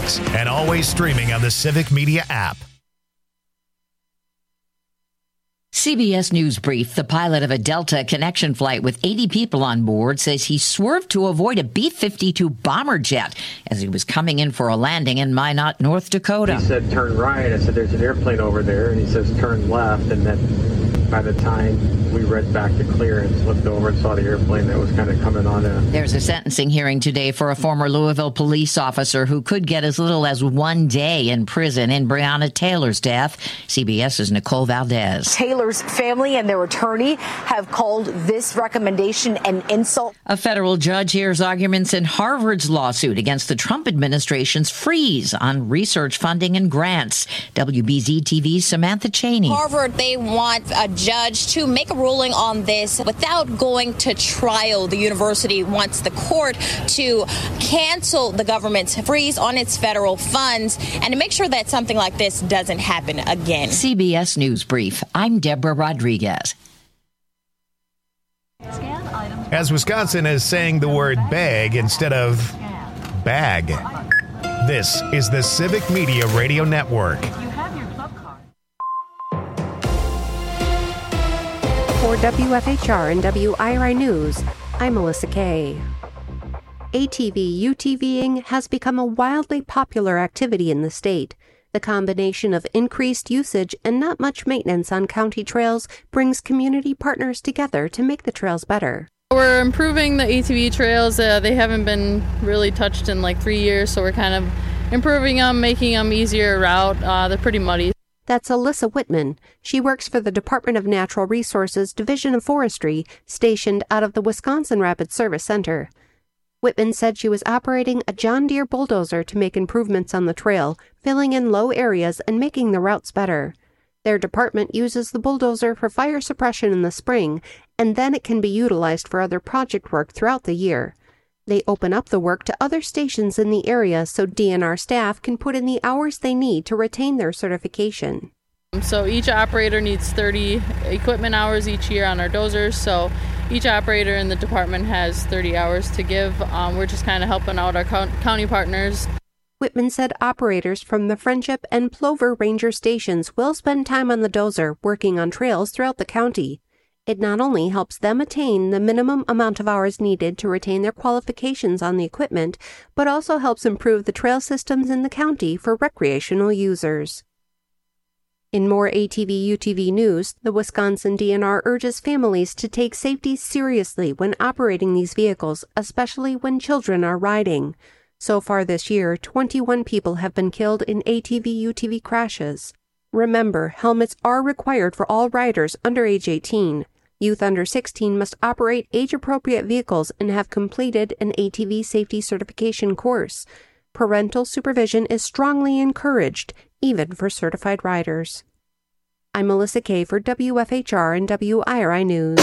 6, and always streaming on the Civic Media app. CBS News Brief. The pilot of a Delta connection flight with 80 people on board says he swerved to avoid a B-52 bomber jet as he was coming in for a landing in Minot, North Dakota. He said, turn right. I said, there's an airplane over there. And he says, turn left. And then by the time we read back to clearance, looked over and saw the airplane that was kind of coming on in. There's a sentencing hearing today for a former Louisville police officer who could get as little as 1 day in prison in Breonna Taylor's death. CBS's Nicole Valdez. Taylor's family and their attorney have called this recommendation an insult. A federal judge hears arguments in Harvard's lawsuit against the Trump administration's freeze on research funding and grants. WBZ TV's Samantha Cheney. Harvard, they want a judge to make a ruling on this without going to trial. The university wants the court to cancel the government's freeze on its federal funds and to make sure that something like this doesn't happen again. CBS News Brief. I'm Deborah Rodriguez. As Wisconsin is saying the word bag instead of bag. This is the Civic Media Radio Network. For WFHR and WIRI News, I'm Melissa Kay. ATV UTVing has become a wildly popular activity in the state. The combination of increased usage and not much maintenance on county trails brings community partners together to make the trails better. We're improving the ATV trails. They haven't been really touched in like 3 years, so we're kind of improving them, making them easier route. They're pretty muddy. That's Alyssa Whitman. She works for the Department of Natural Resources Division of Forestry, stationed out of the Wisconsin Rapid Service Center. Whitman said she was operating a John Deere bulldozer to make improvements on the trail, filling in low areas and making the routes better. Their department uses the bulldozer for fire suppression in the spring, and then it can be utilized for other project work throughout the year. They open up the work to other stations in the area so DNR staff can put in the hours they need to retain their certification. So each operator needs 30 equipment hours each year on our dozers, so each operator in the department has 30 hours to give. We're just kind of helping out our county partners. Whitman said operators from the Friendship and Plover Ranger stations will spend time on the dozer working on trails throughout the county. It not only helps them attain the minimum amount of hours needed to retain their qualifications on the equipment, but also helps improve the trail systems in the county for recreational users. In more ATV-UTV news, the Wisconsin DNR urges families to take safety seriously when operating these vehicles, especially when children are riding. So far this year, 21 people have been killed in ATV-UTV crashes. Remember, helmets are required for all riders under age 18. Youth under 16 must operate age-appropriate vehicles and have completed an ATV safety certification course. Parental supervision is strongly encouraged, even for certified riders. I'm Melissa Kay for WFHR and WIRI News.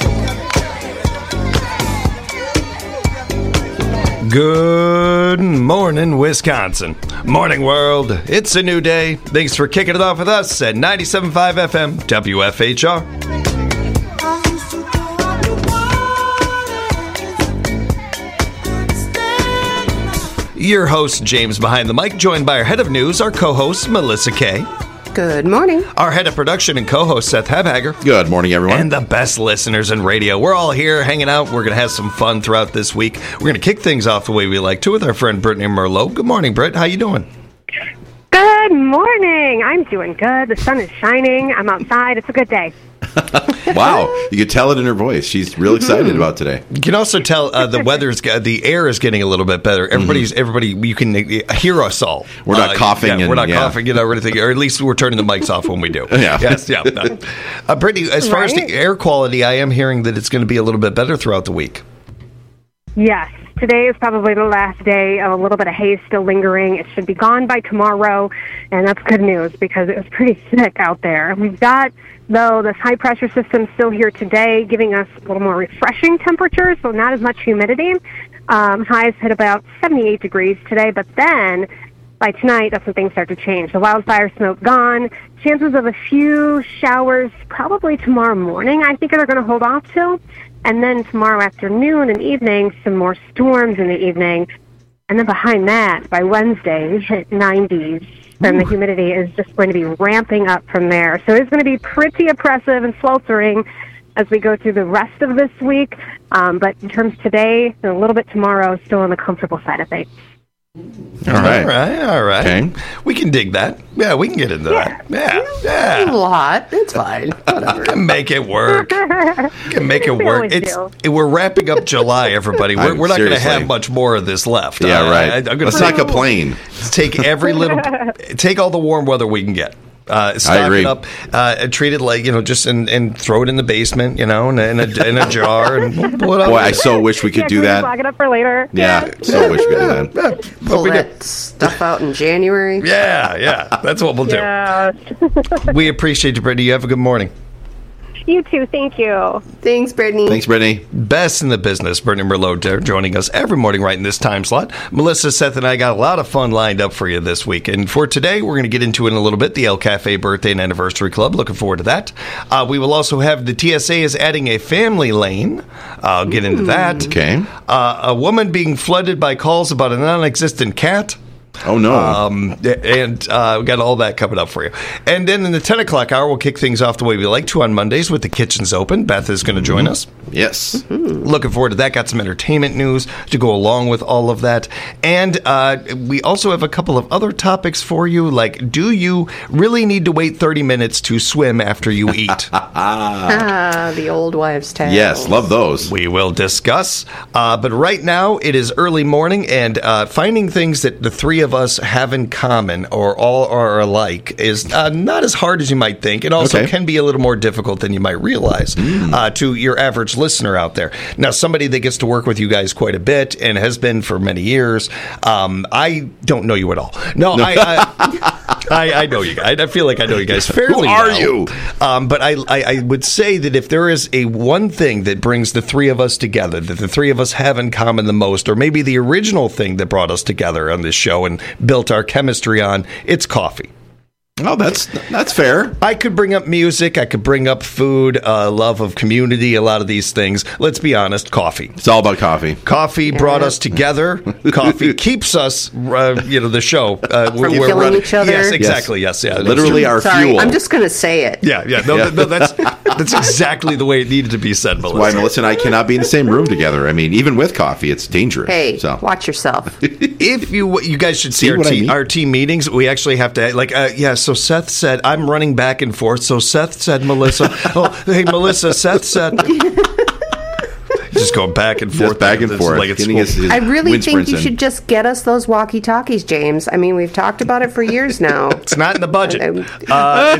Good morning, Wisconsin. Morning, world. It's a new day. Thanks for kicking it off with us at 97.5 FM WFHR. Your host, James Behind the Mic, joined by our head of news, our co-host, Melissa Kay. Good morning. Our head of production and co-host, Seth Habhager. Good morning, everyone. And the best listeners in radio. We're all here hanging out. We're going to have some fun throughout this week. We're going to kick things off the way we like to with our friend Brittany Merlot. Good morning, Britt. How you doing? Good morning. I'm doing good. The sun is shining. I'm outside. It's a good day. Wow. You can tell it in her voice. She's real excited about today. You can also tell the air is getting a little bit better. Everybody, you can hear us all. We're not coughing. We're not coughing, or anything, or at least we're turning the mics off when we do. Yeah. Yes, yeah. Brittany, as far as the air quality, I am hearing that it's going to be a little bit better throughout the week. Yes. Today is probably the last day of a little bit of haze still lingering. It should be gone by tomorrow, and that's good news because it was pretty thick out there. We've got, though, this high-pressure system still here today, giving us a little more refreshing temperatures, so not as much humidity. Highs hit about 78 degrees today, but then by tonight, that's when things start to change. The wildfire smoke gone. Chances of a few showers probably tomorrow morning, I think they're going to hold off till. And then tomorrow afternoon and evening, some more storms in the evening. And then behind that, by Wednesday, we hit 90s, and the humidity is just going to be ramping up from there. So it's going to be pretty oppressive and sweltering as we go through the rest of this week. But in terms of today and a little bit tomorrow, still on the comfortable side of things. All right. Okay. We can dig that. Yeah, we can get into that. Yeah. A lot. It's fine. Whatever. Can make it work. We're wrapping up July, everybody. We're not going to have much more of this left. Yeah, right. Let's not complain. Take all the warm weather we can get. Stock it up, treat it like, just and throw it in the basement, in a jar. And Boy, I so wish we could do that. Lock it up for later. Yeah, so wish we could do that. Pull that stuff out in January. Yeah, that's what we'll do. Yeah. We appreciate you, Brittany. You have a good morning. You too. Thank you. Thanks, Brittany. Thanks, Brittany. Best in the business, Brittany Merlot, joining us every morning right in this time slot. Melissa, Seth, and I got a lot of fun lined up for you this week. And for today, we're going to get into it in a little bit, the El Cafe Birthday and Anniversary Club. Looking forward to that. We will also have the TSA is adding a family lane. I'll get into that. Okay. A woman being flooded by calls about a non-existent cat. Oh, no. And we got all that coming up for you. And then in the 10 o'clock hour, we'll kick things off the way we like to on Mondays with the Kitchens Open. Beth is going to join us. Yes. Looking forward to that. Got some entertainment news to go along with all of that. And we also have a couple of other topics for you, like, do you really need to wait 30 minutes to swim after you eat? The old wives' tale. Yes, love those. We will discuss. But right now, it is early morning, and finding things that the three of us have in common or all are alike is not as hard as you might think. It also can be a little more difficult than you might realize to your average listener out there. Now, somebody that gets to work with you guys quite a bit and has been for many years, I don't know you at all. No. I know you guys. I feel like I know you guys fairly well. Who are you? But I would say that if there is a one thing that brings the three of us together, that the three of us have in common the most, or maybe the original thing that brought us together on this show and built our chemistry on, it's coffee. Oh, that's fair. I could bring up music. I could bring up food, love of community, a lot of these things. Let's be honest, coffee. It's all about coffee. Coffee brought us together. Coffee keeps us, the show. From killing each other. Yes, exactly. Yes, yeah. Literally our fuel. I'm just going to say it. Yeah. No, that's exactly the way it needed to be said, Melissa. That's why Melissa and I cannot be in the same room together. I mean, even with coffee, it's dangerous. Hey, watch yourself. If you guys should see our team meetings, we actually have to, So Seth said, I'm running back and forth. So Seth said, Melissa. Hey, Melissa, Seth said. Just going back and forth. Back and forth. Like it's I really think you should just get us those walkie-talkies, James. I mean, we've talked about it for years now. It's not in the budget. Come on.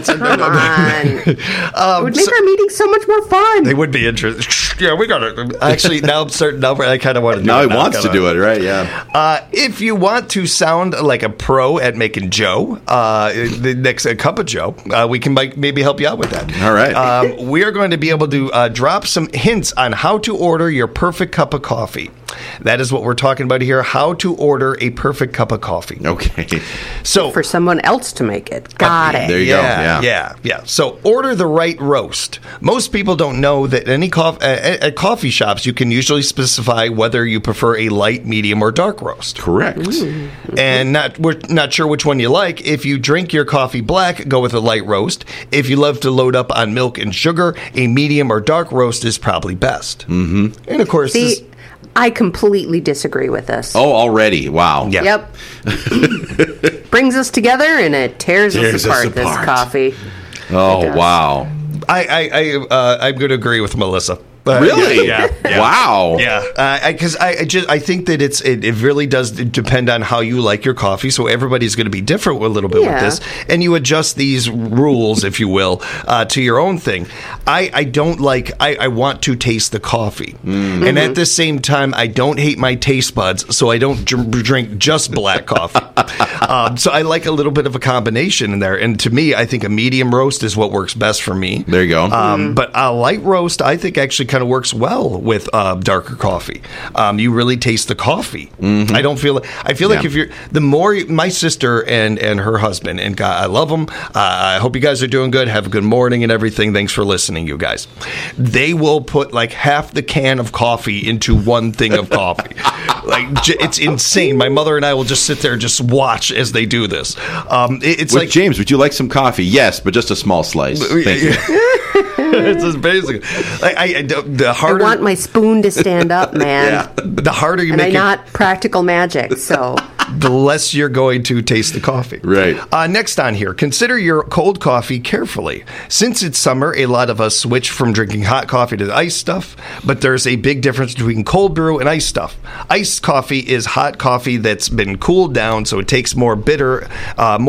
It would make our meetings so much more fun. They would be interesting. Yeah, we got it. Actually, now I'm starting. Now I kind of want to do now it. Now he wants to do it, right? Yeah. If you want to sound like a pro at making Joe, the next cup of Joe, we can maybe help you out with that. All right. We are going to be able to drop some hints on how to order your perfect cup of coffee. That is what we're talking about here, how to order a perfect cup of coffee. Okay. So for someone else to make it. Got it. There you go. Yeah. So order the right roast. Most people don't know that at coffee shops, you can usually specify whether you prefer a light, medium, or dark roast. Correct. And we're not sure which one you like. If you drink your coffee black, go with a light roast. If you love to load up on milk and sugar, a medium or dark roast is probably best. Mm-hmm. And of course, I completely disagree with this. Oh, already? Wow. Yeah. Yep. Brings us together and it tears us apart. This coffee. Oh, wow. I'm going to agree with Melissa. Really? Yeah. Wow. Yeah. Because I think that it really does depend on how you like your coffee. So everybody's going to be different a little bit with this, and you adjust these rules, if you will, to your own thing. I don't like. I want to taste the coffee, and at the same time, I don't hate my taste buds, so I don't drink just black coffee. So I like a little bit of a combination in there. And to me, I think a medium roast is what works best for me. There you go. But a light roast, I think actually kind of works well with darker coffee. You really taste the coffee. I feel like if you're my sister and her husband, and God, I love them. I hope you guys are doing good. Have a good morning and everything. Thanks for listening, you guys. They will put like half the can of coffee into one thing of coffee. It's insane. My mother and I will just sit there and just watch as they do this. It's like, James, would you like some coffee? Yes, but just a small slice. Thank you. It's just basic. The harder, I want my spoon to stand up, man. The harder you and make it, not practical magic. So the less you're going to taste the coffee. Right. Next on here, consider your cold coffee carefully. Since it's summer, a lot of us switch from drinking hot coffee to iced stuff, but there's a big difference between cold brew and iced stuff. Iced coffee is hot coffee that's been cooled down, so it takes more bitter and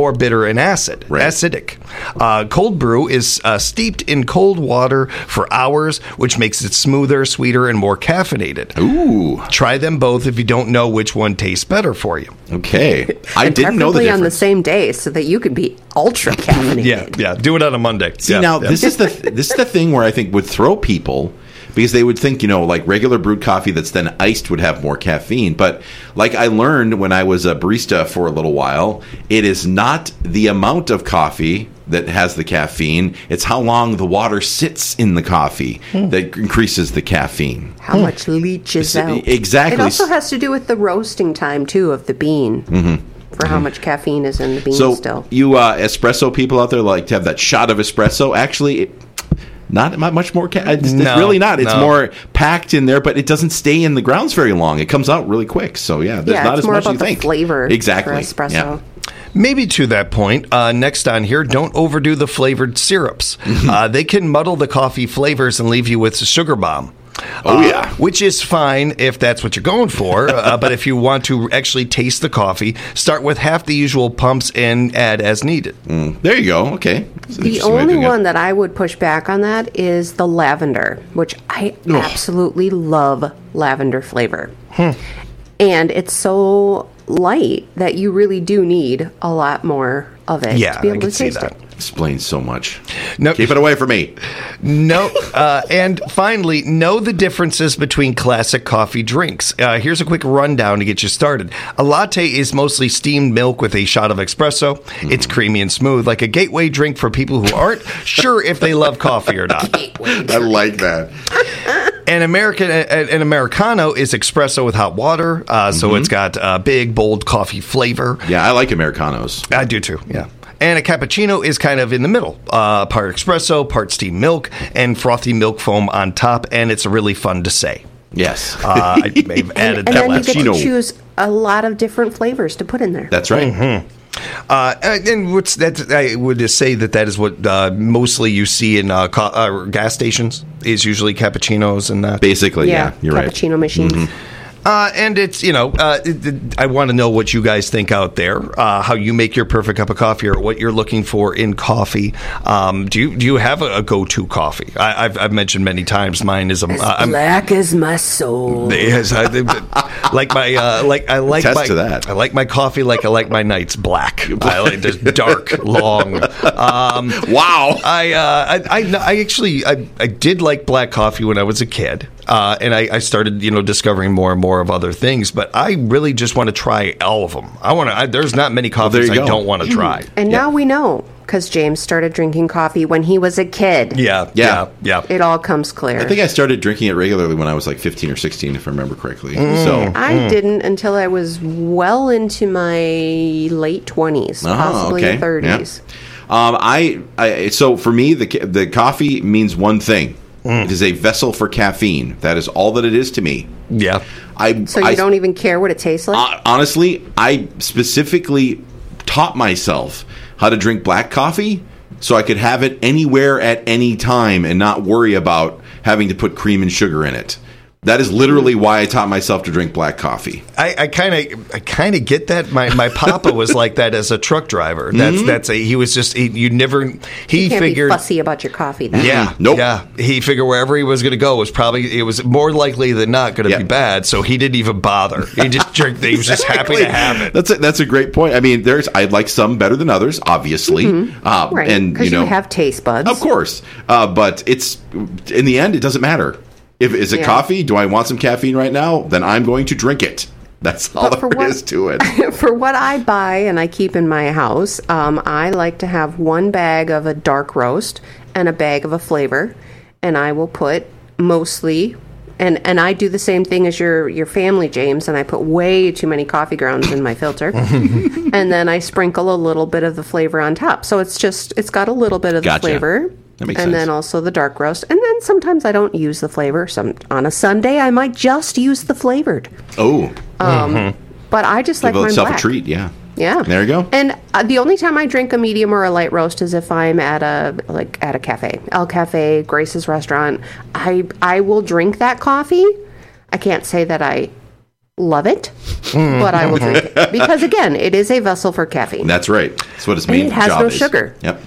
acidic. Cold brew is steeped in cold water for hours, which makes it smoother, sweeter, and more caffeinated. Ooh. Try them both if you don't know which one tastes better for you. Okay. I didn't know the difference. On the same day so that you could be ultra caffeinated. Yeah. Do it on a Monday. See, this is the thing where I think would throw people, because they would think, like regular brewed coffee that's then iced would have more caffeine. But like I learned when I was a barista for a little while, it is not the amount of coffee that has the caffeine. It's how long the water sits in the coffee that increases the caffeine. How much leaches out. Exactly. It also has to do with the roasting time, too, of the bean. For how much caffeine is in the bean still. You espresso people out there like to have that shot of espresso. Actually, not much more. It's really not. It's more packed in there, but it doesn't stay in the grounds very long. It comes out really quick. So there's not as much as you think. It's more about the flavor. Exactly. For espresso. Yeah. Maybe to that point, next on here, don't overdo the flavored syrups. They can muddle the coffee flavors and leave you with a sugar bomb. Which is fine if that's what you're going for. But if you want to actually taste the coffee, start with half the usual pumps and add as needed. There you go. Okay. The only one that I would push back on that is the lavender, which I absolutely love lavender flavor. And it's so light that you really do need a lot more of it to be able to taste it. Explains so much. No, keep it away from me. No, and finally, know the differences between classic coffee drinks. Here's a quick rundown to get you started. A latte is mostly steamed milk with a shot of espresso. It's creamy and smooth, like a gateway drink for people who aren't sure if they love coffee or not. I like that. An Americano is espresso with hot water, so it's got big, bold coffee flavor. Yeah, I like Americanos. I do too, yeah. And a cappuccino is kind of in the middle, part espresso, part steamed milk, and frothy milk foam on top, and it's really fun to say. Yes. I may have added and that. And then you get to choose a lot of different flavors to put in there. That's right. And I would just say that is what mostly you see in gas stations is usually cappuccinos and that. Basically, yeah, you're right. Cappuccino machines. And it's, I want to know what you guys think out there, how you make your perfect cup of coffee or what you're looking for in coffee. Do you have a go-to coffee? I've mentioned many times mine is black as my soul. Yes, I like to that. I like my coffee like I like my nights black. I like just dark, long. Wow. I actually did like black coffee when I was a kid. And I started, discovering more and more of other things, but I really just want to try all of them. There's not many coffees I don't want to try. And now we know, because James started drinking coffee when he was a kid. Yeah. It all comes clear. I think I started drinking it regularly when I was like 15 or 16, if I remember correctly. I didn't until I was well into my late 20s, possibly 30s. Yeah. So for me, the coffee means one thing. It is a vessel for caffeine. That is all that it is to me. Yeah. So you don't even care what it tastes like? Honestly, I specifically taught myself how to drink black coffee so I could have it anywhere at any time and not worry about having to put cream and sugar in it. That is literally why I taught myself to drink black coffee. I kind of get that. My papa was like that as a truck driver. He figured be fussy about your coffee then. Yeah. Nope. Yeah. He figured wherever he was going to go was more likely than not going to be bad, so he didn't even bother. He just drank. He was just happy to have it. That's a great point. I mean, I like some better than others, obviously. Right. And because you have taste buds. Of course. But it's in the end it doesn't matter. Is it coffee? Do I want some caffeine right now? Then I'm going to drink it. That's all there is to it. For what I buy and I keep in my house, I like to have one bag of a dark roast and a bag of a flavor. And I will put mostly And I do the same thing as your family, James, and I put way too many coffee grounds in my filter. And then I sprinkle a little bit of the flavor on top. So it's got a little bit of the flavor. That makes and sense. then also the dark roast. And then sometimes I don't use the flavor. On a Sunday, I might just use the flavored. Oh. But I just like Give mine itself black. a treat, yeah. Yeah. There you go. And the only time I drink a medium or a light roast is if I'm at a cafe. El Cafe, Grace's restaurant. I will drink that coffee. I can't say that I love it, but I will drink it. Because again, it is a vessel for caffeine. That's right. That's what its main And it has job no is. sugar. Yep.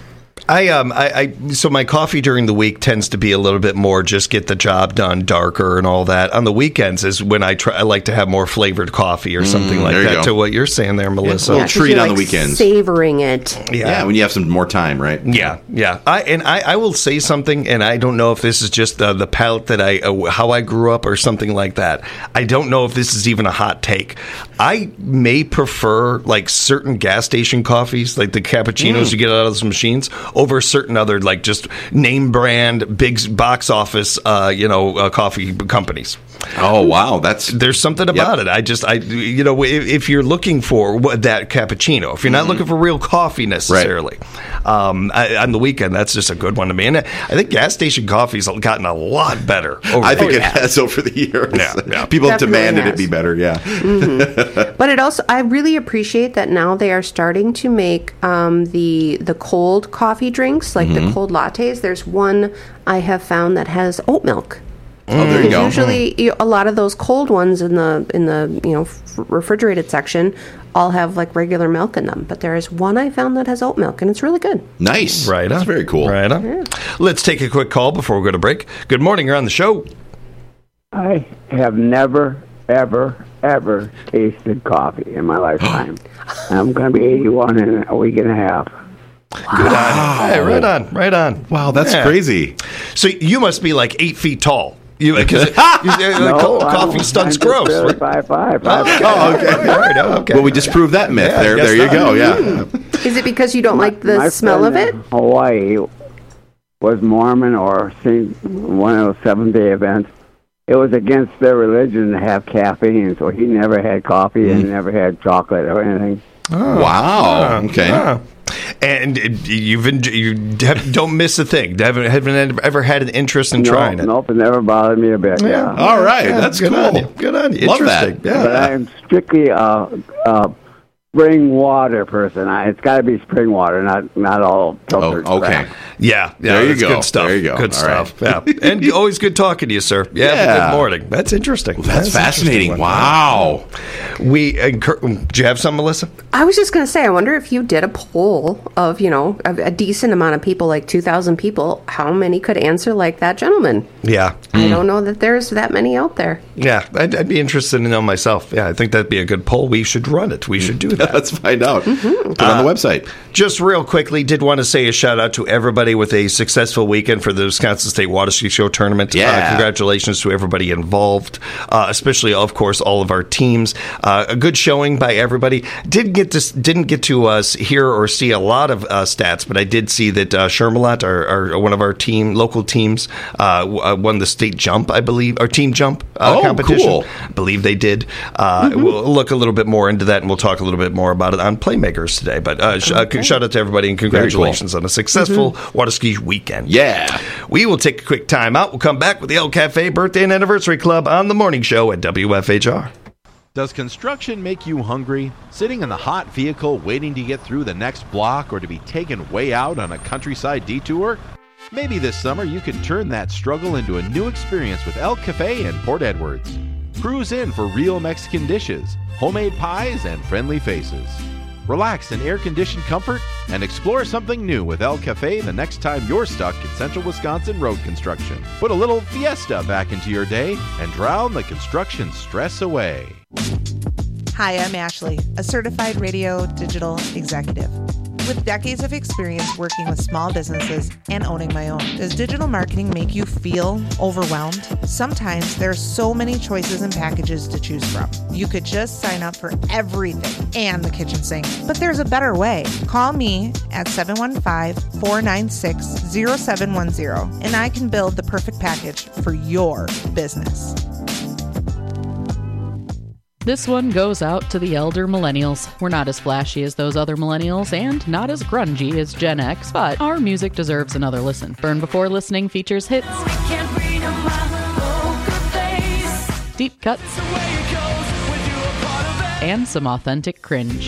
So my coffee during the week tends to be a little bit more just get the job done, darker and all that. On the weekends is when I like to have more flavored coffee or something like there you that. go. To what you're saying there, Melissa. A little treat on the weekends. Savoring it. Yeah, when you have some more time, right? Yeah. I will say something, and I don't know if this is just the palate that how I grew up or something like that. I don't know if this is even a hot take. I may prefer like certain gas station coffees, like the cappuccinos you get out of those machines, over certain other like just name brand big box office coffee companies. Oh wow, there's something about it. If you're looking for that cappuccino, if you're not looking for real coffee necessarily, on the weekend, that's just a good one to me. And I think gas station coffee's gotten a lot better. I think it has over the years. Yeah. People have Definitely demanded has. it be better. Yeah. But it also, I really appreciate that now they are starting to make the cold coffee drinks, like the cold lattes. There's one I have found that has oat milk. Oh, there you go. Usually, a lot of those cold ones in the refrigerated section all have like regular milk in them. But there is one I found that has oat milk, and it's really good. Nice. Right on. That's very cool. Right on. Yeah. Let's take a quick call before we go to break. Good morning. You're on the show. I have never, ever, ever tasted coffee in my lifetime. I'm going to be 81 in a week and a half. Good on. Hey, right on. Wow, that's crazy. So you must be like 8 feet tall. Coffee stunts gross. Really 5'5". Okay. Well, we disproved that myth. Yeah, there you go. Yeah. Is it because you don't like the smell of it? Hawaii was Mormon or one of those Seventh-day events. It was against their religion to have caffeine, so he never had coffee and never had chocolate or anything. Oh, wow. Okay. Yeah. And you don't miss a thing. Haven't ever had an interest in trying it. Nope, it never bothered me a bit. Yeah. All right. That's good cool. on you. Good on you. Love Interesting. that. Yeah. But I'm strictly spring water person. It's got to be spring water, not all filtered. Oh, okay. crap. Yeah, There you that's go. Good stuff. There you go. Good All stuff. Yeah, and always good talking to you, sir. Yeah. Good morning. That's interesting. That's fascinating. interesting. Wow. Do you have some, Melissa? I was just going to say, I wonder if you did a poll of, a decent amount of people, like 2,000 people, how many could answer like that gentleman? Yeah. I don't know that there's that many out there. Yeah, I'd be interested to know myself. Yeah, I think that'd be a good poll. We should run it. We should do that. Let's find out. Put it on the website. Just real quickly, did want to say a shout out to everybody with a successful weekend for the Wisconsin State Water Ski Show tournament. Yeah. Congratulations to everybody involved, especially, of course, all of our teams. A good showing by everybody. Didn't get to hear or see a lot of stats, but I did see that Shermelot, our one of our local teams, won the state jump, I believe, or team jump competition. Cool. I believe they did. We'll look a little bit more into that, and we'll talk a little bit more about it on Playmakers today. But shout out to everybody, and congratulations on a successful water ski weekend. Yeah. We will take a quick time out. We'll come back with the El Cafe Birthday and Anniversary Club on the morning show at WFHR. Does construction make you hungry? Sitting in the hot vehicle waiting to get through the next block or to be taken way out on a countryside detour? Maybe this summer you could turn that struggle into a new experience with El Cafe in Port Edwards. Cruise in for real Mexican dishes, homemade pies, and friendly faces. Relax in air-conditioned comfort and explore something new with El Cafe the next time you're stuck in central Wisconsin road construction. Put a little fiesta back into your day and drown the construction stress away. Hi, I'm Ashley, a certified radio digital executive. With decades of experience working with small businesses and owning my own, does digital marketing make you feel overwhelmed? Sometimes there are so many choices and packages to choose from. You could just sign up for everything and the kitchen sink, but there's a better way. Call me at 715-496-0710 and I can build the perfect package for your business. This one goes out to the elder millennials. We're not as flashy as those other millennials and not as grungy as Gen X, but our music deserves another listen. Burn Before Listening features hits, deep cuts, and some authentic cringe.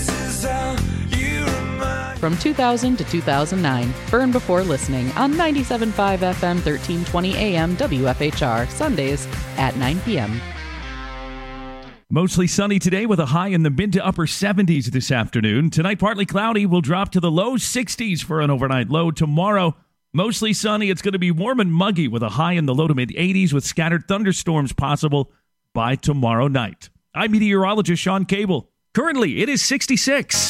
From 2000 to 2009, Burn Before Listening on 97.5 FM, 1320 AM, WFHR, Sundays at 9 p.m. Mostly sunny today with a high in the mid to upper 70s this afternoon. Tonight, partly cloudy. Will drop to the low 60s for an overnight low. Tomorrow, mostly sunny. It's going to be warm and muggy with a high in the low to mid 80s with scattered thunderstorms possible by tomorrow night. I'm meteorologist Sean Cable. Currently, it is 66.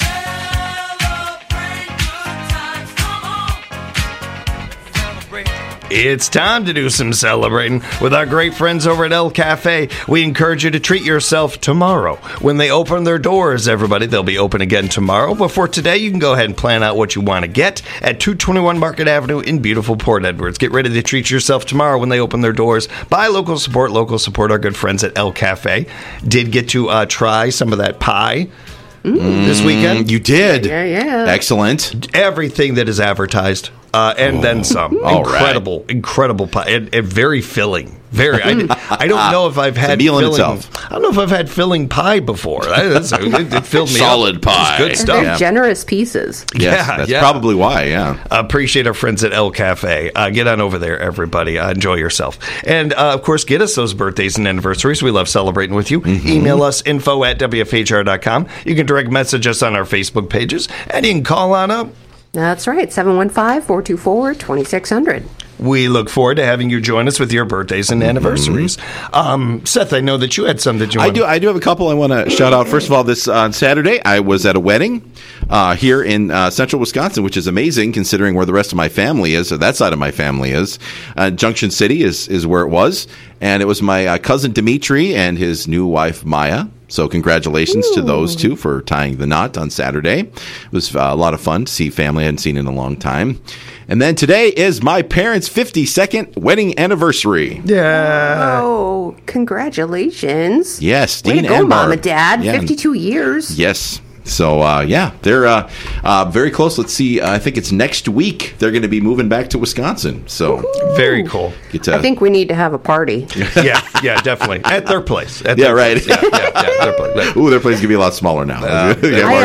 It's time to do some celebrating with our great friends over at El Cafe. We encourage you to treat yourself tomorrow. When they open their doors, everybody, they'll be open again tomorrow. But for today, you can go ahead and plan out what you want to get at 221 Market Avenue in beautiful Port Edwards. Get ready to treat yourself tomorrow when they open their doors. Buy local support our good friends at El Cafe. Did get to try some of that pie this weekend. You did. Yeah. Excellent. Everything that is advertised. And then some. Incredible pie. And very filling. I don't know if I've had meal in filling. itself. I don't know if I've had filling pie before. It filled me Solid up. pie. Good stuff. They're generous pieces. Yes, that's probably why, yeah. Appreciate our friends at El Cafe. Get on over there, everybody. Enjoy yourself. And, of course, get us those birthdays and anniversaries. We love celebrating with you. Mm-hmm. Email us, info@WFHR.com. You can direct message us on our Facebook pages. And you can call on up. That's right, 715-424-2600. We look forward to having you join us with your birthdays and anniversaries. Seth, I know that you had some that you want. I do have a couple I want to shout out. First of all, this on Saturday, I was at a wedding here in central Wisconsin, which is amazing considering where the rest of my family is, or that side of my family is. Junction City is where it was. And it was my cousin Dimitri and his new wife, Maya. So congratulations to those two for tying the knot on Saturday. It was a lot of fun to see family I hadn't seen in a long time. And then today is my parents' 52nd wedding anniversary. Yeah. Oh, congratulations. Yes, Dean Way to go, and Barb. Mom and Dad. Yeah. 52 years. Yes. So, they're very close. Let's see. I think it's next week they're going to be moving back to Wisconsin. So, Woo-hoo. Very cool. I think we need to have a party. Yeah, definitely. At their place. Right. Yeah, their place. Right. Ooh, their place is going to be a lot smaller now. I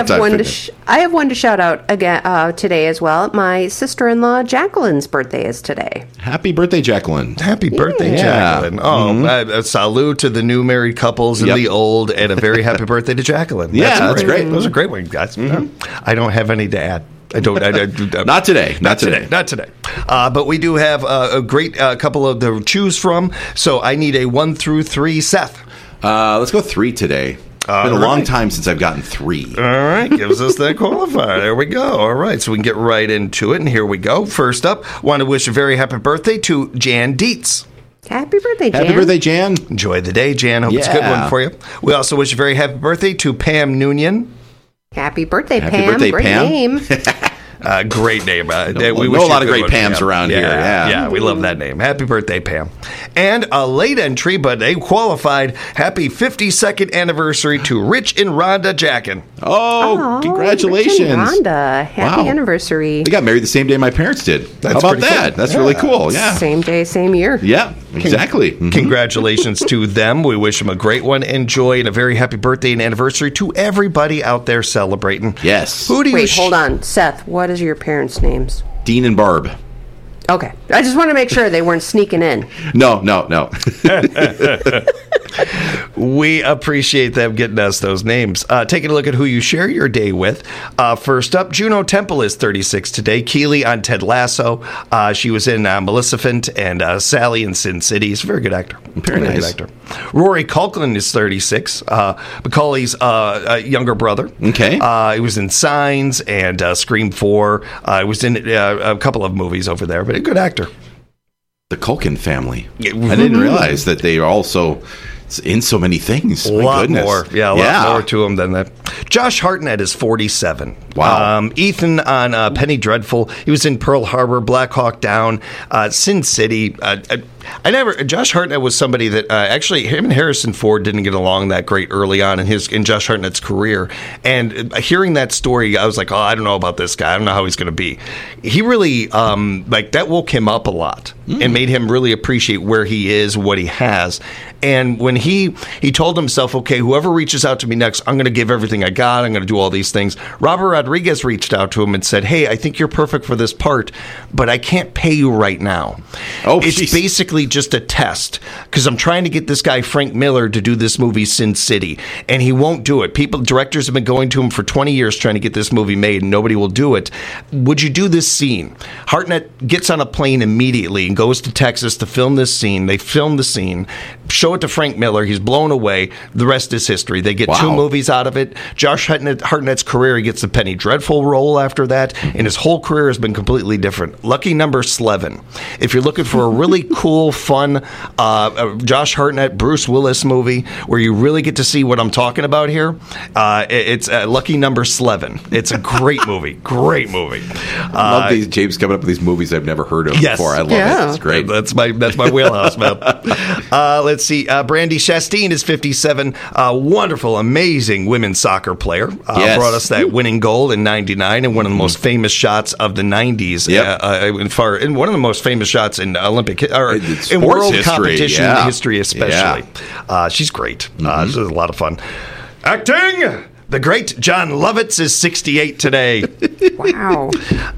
have one to shout out again today as well. My sister-in-law Jacqueline's birthday is today. Happy birthday, Jacqueline. Happy birthday, Jacqueline. Oh, a salute to the new married couples and the old, and a very happy birthday to Jacqueline. That's great. Those are great ones, guys. I don't have any to add. Not today. Not today. But we do have a great couple of to choose from. So I need a 1 through 3, Seth. Let's go 3 today. It's been a long time since I've gotten 3. All right, gives us that qualifier. There we go. All right, so we can get right into it. And here we go. First up, want to wish a very happy birthday to Jan Dietz. Happy birthday, Jan. Happy birthday, Jan. Enjoy the day, Jan. Hope it's a good one for you. We also wish a very happy birthday to Pam Noonian. Happy birthday, Happy Pam. Birthday, Great Pam. name. Great name. We know a lot of great Pams around here. Yeah, we love that name. Happy birthday, Pam. And a late entry, but a qualified happy 52nd anniversary to Rich and Rhonda Jackin. Oh, congratulations. Rich and Rhonda. Happy anniversary. They got married the same day my parents did. How about that? Cool. That's really cool. Yeah. Same day, same year. Yeah, exactly. Congratulations to them. We wish them a great one. Enjoy, and a very happy birthday and anniversary to everybody out there celebrating. Yes. Who do you Wait, hold on. Seth, what is your parents' names? Dean and Barb. Okay. I just want to make sure they weren't sneaking in. No. We appreciate them getting us those names. Taking a look at who you share your day with. First up, Juno Temple is 36 today. Keely on Ted Lasso. She was in Maleficent and Sally in Sin City. He's a very good actor. Very nice. Good actor. Rory Culkin is 36. Macaulay's younger brother. Okay. He was in Signs and Scream 4. He was in a couple of movies over there, but a good actor. The Culkin family. I didn't realize that they are also in so many things. A lot more. Yeah, a lot more to him than that. Josh Hartnett is 47. Wow. Ethan on Penny Dreadful. He was in Pearl Harbor, Black Hawk Down, Sin City. Josh Hartnett was somebody that actually him and Harrison Ford didn't get along that great early on in Josh Hartnett's career. And hearing that story, I was like, I don't know about this guy. I don't know how he's going to be. He really, that woke him up a lot and made him really appreciate where he is, what he has. And when he told himself, okay, whoever reaches out to me next, I'm going to give everything I got. I'm going to do all these things. Robert Rodriguez reached out to him and said, hey, I think you're perfect for this part, but I can't pay you right now. It's basically just a test because I'm trying to get this guy, Frank Miller, to do this movie, Sin City, and he won't do it. Directors have been going to him for 20 years trying to get this movie made, and nobody will do it. Would you do this scene? Hartnett gets on a plane immediately and goes to Texas to film this scene. They film the scene, show it to Frank Miller. He's blown away. The rest is history. They get 2 movies out of it. Josh Hartnett's career, he gets the Penny Dreadful role after that, and his whole career has been completely different. Lucky number 11. If you're looking for a really cool, fun Josh Hartnett, Bruce Willis movie where you really get to see what I'm talking about here, it's Lucky number 11. It's a great movie. Great movie. I love these James coming up with these movies I've never heard of before. I love it. It's great. That's my wheelhouse, man. Let's see. Brandy Chastain is 57. Wonderful, amazing women's soccer player. Brought us that winning goal in '99 and one of the most famous shots of the '90s. And one of the most famous shots in Olympic or in world history, competition history, especially. She's great. This is a lot of fun. Acting. The great John Lovitz is 68 today. Wow.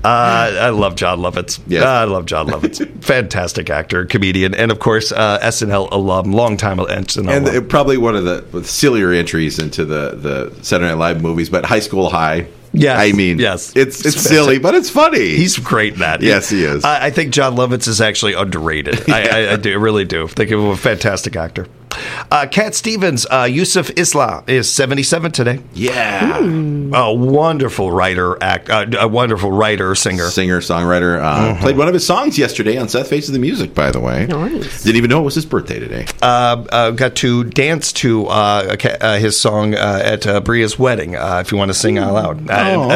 I love John Lovitz. Yes. I love John Lovitz. Fantastic actor, comedian, and of course, SNL alum, long-time SNL alum. And probably one of the sillier entries into the Saturday Night Live movies, but High School High. Yes. I mean, yes. It's silly, but it's funny. He's great in that. Yes, he is. I think John Lovitz is actually underrated. I really do. Think of him a fantastic actor. Cat Stevens, Yusuf Islah is 77 today. Yeah. A wonderful writer, a wonderful writer, singer, songwriter. Played one of his songs yesterday on Seth Faces the Music, by the way. Nice. Didn't even know it was his birthday today. Got to dance to his song at Bria's wedding, if you want to sing out loud.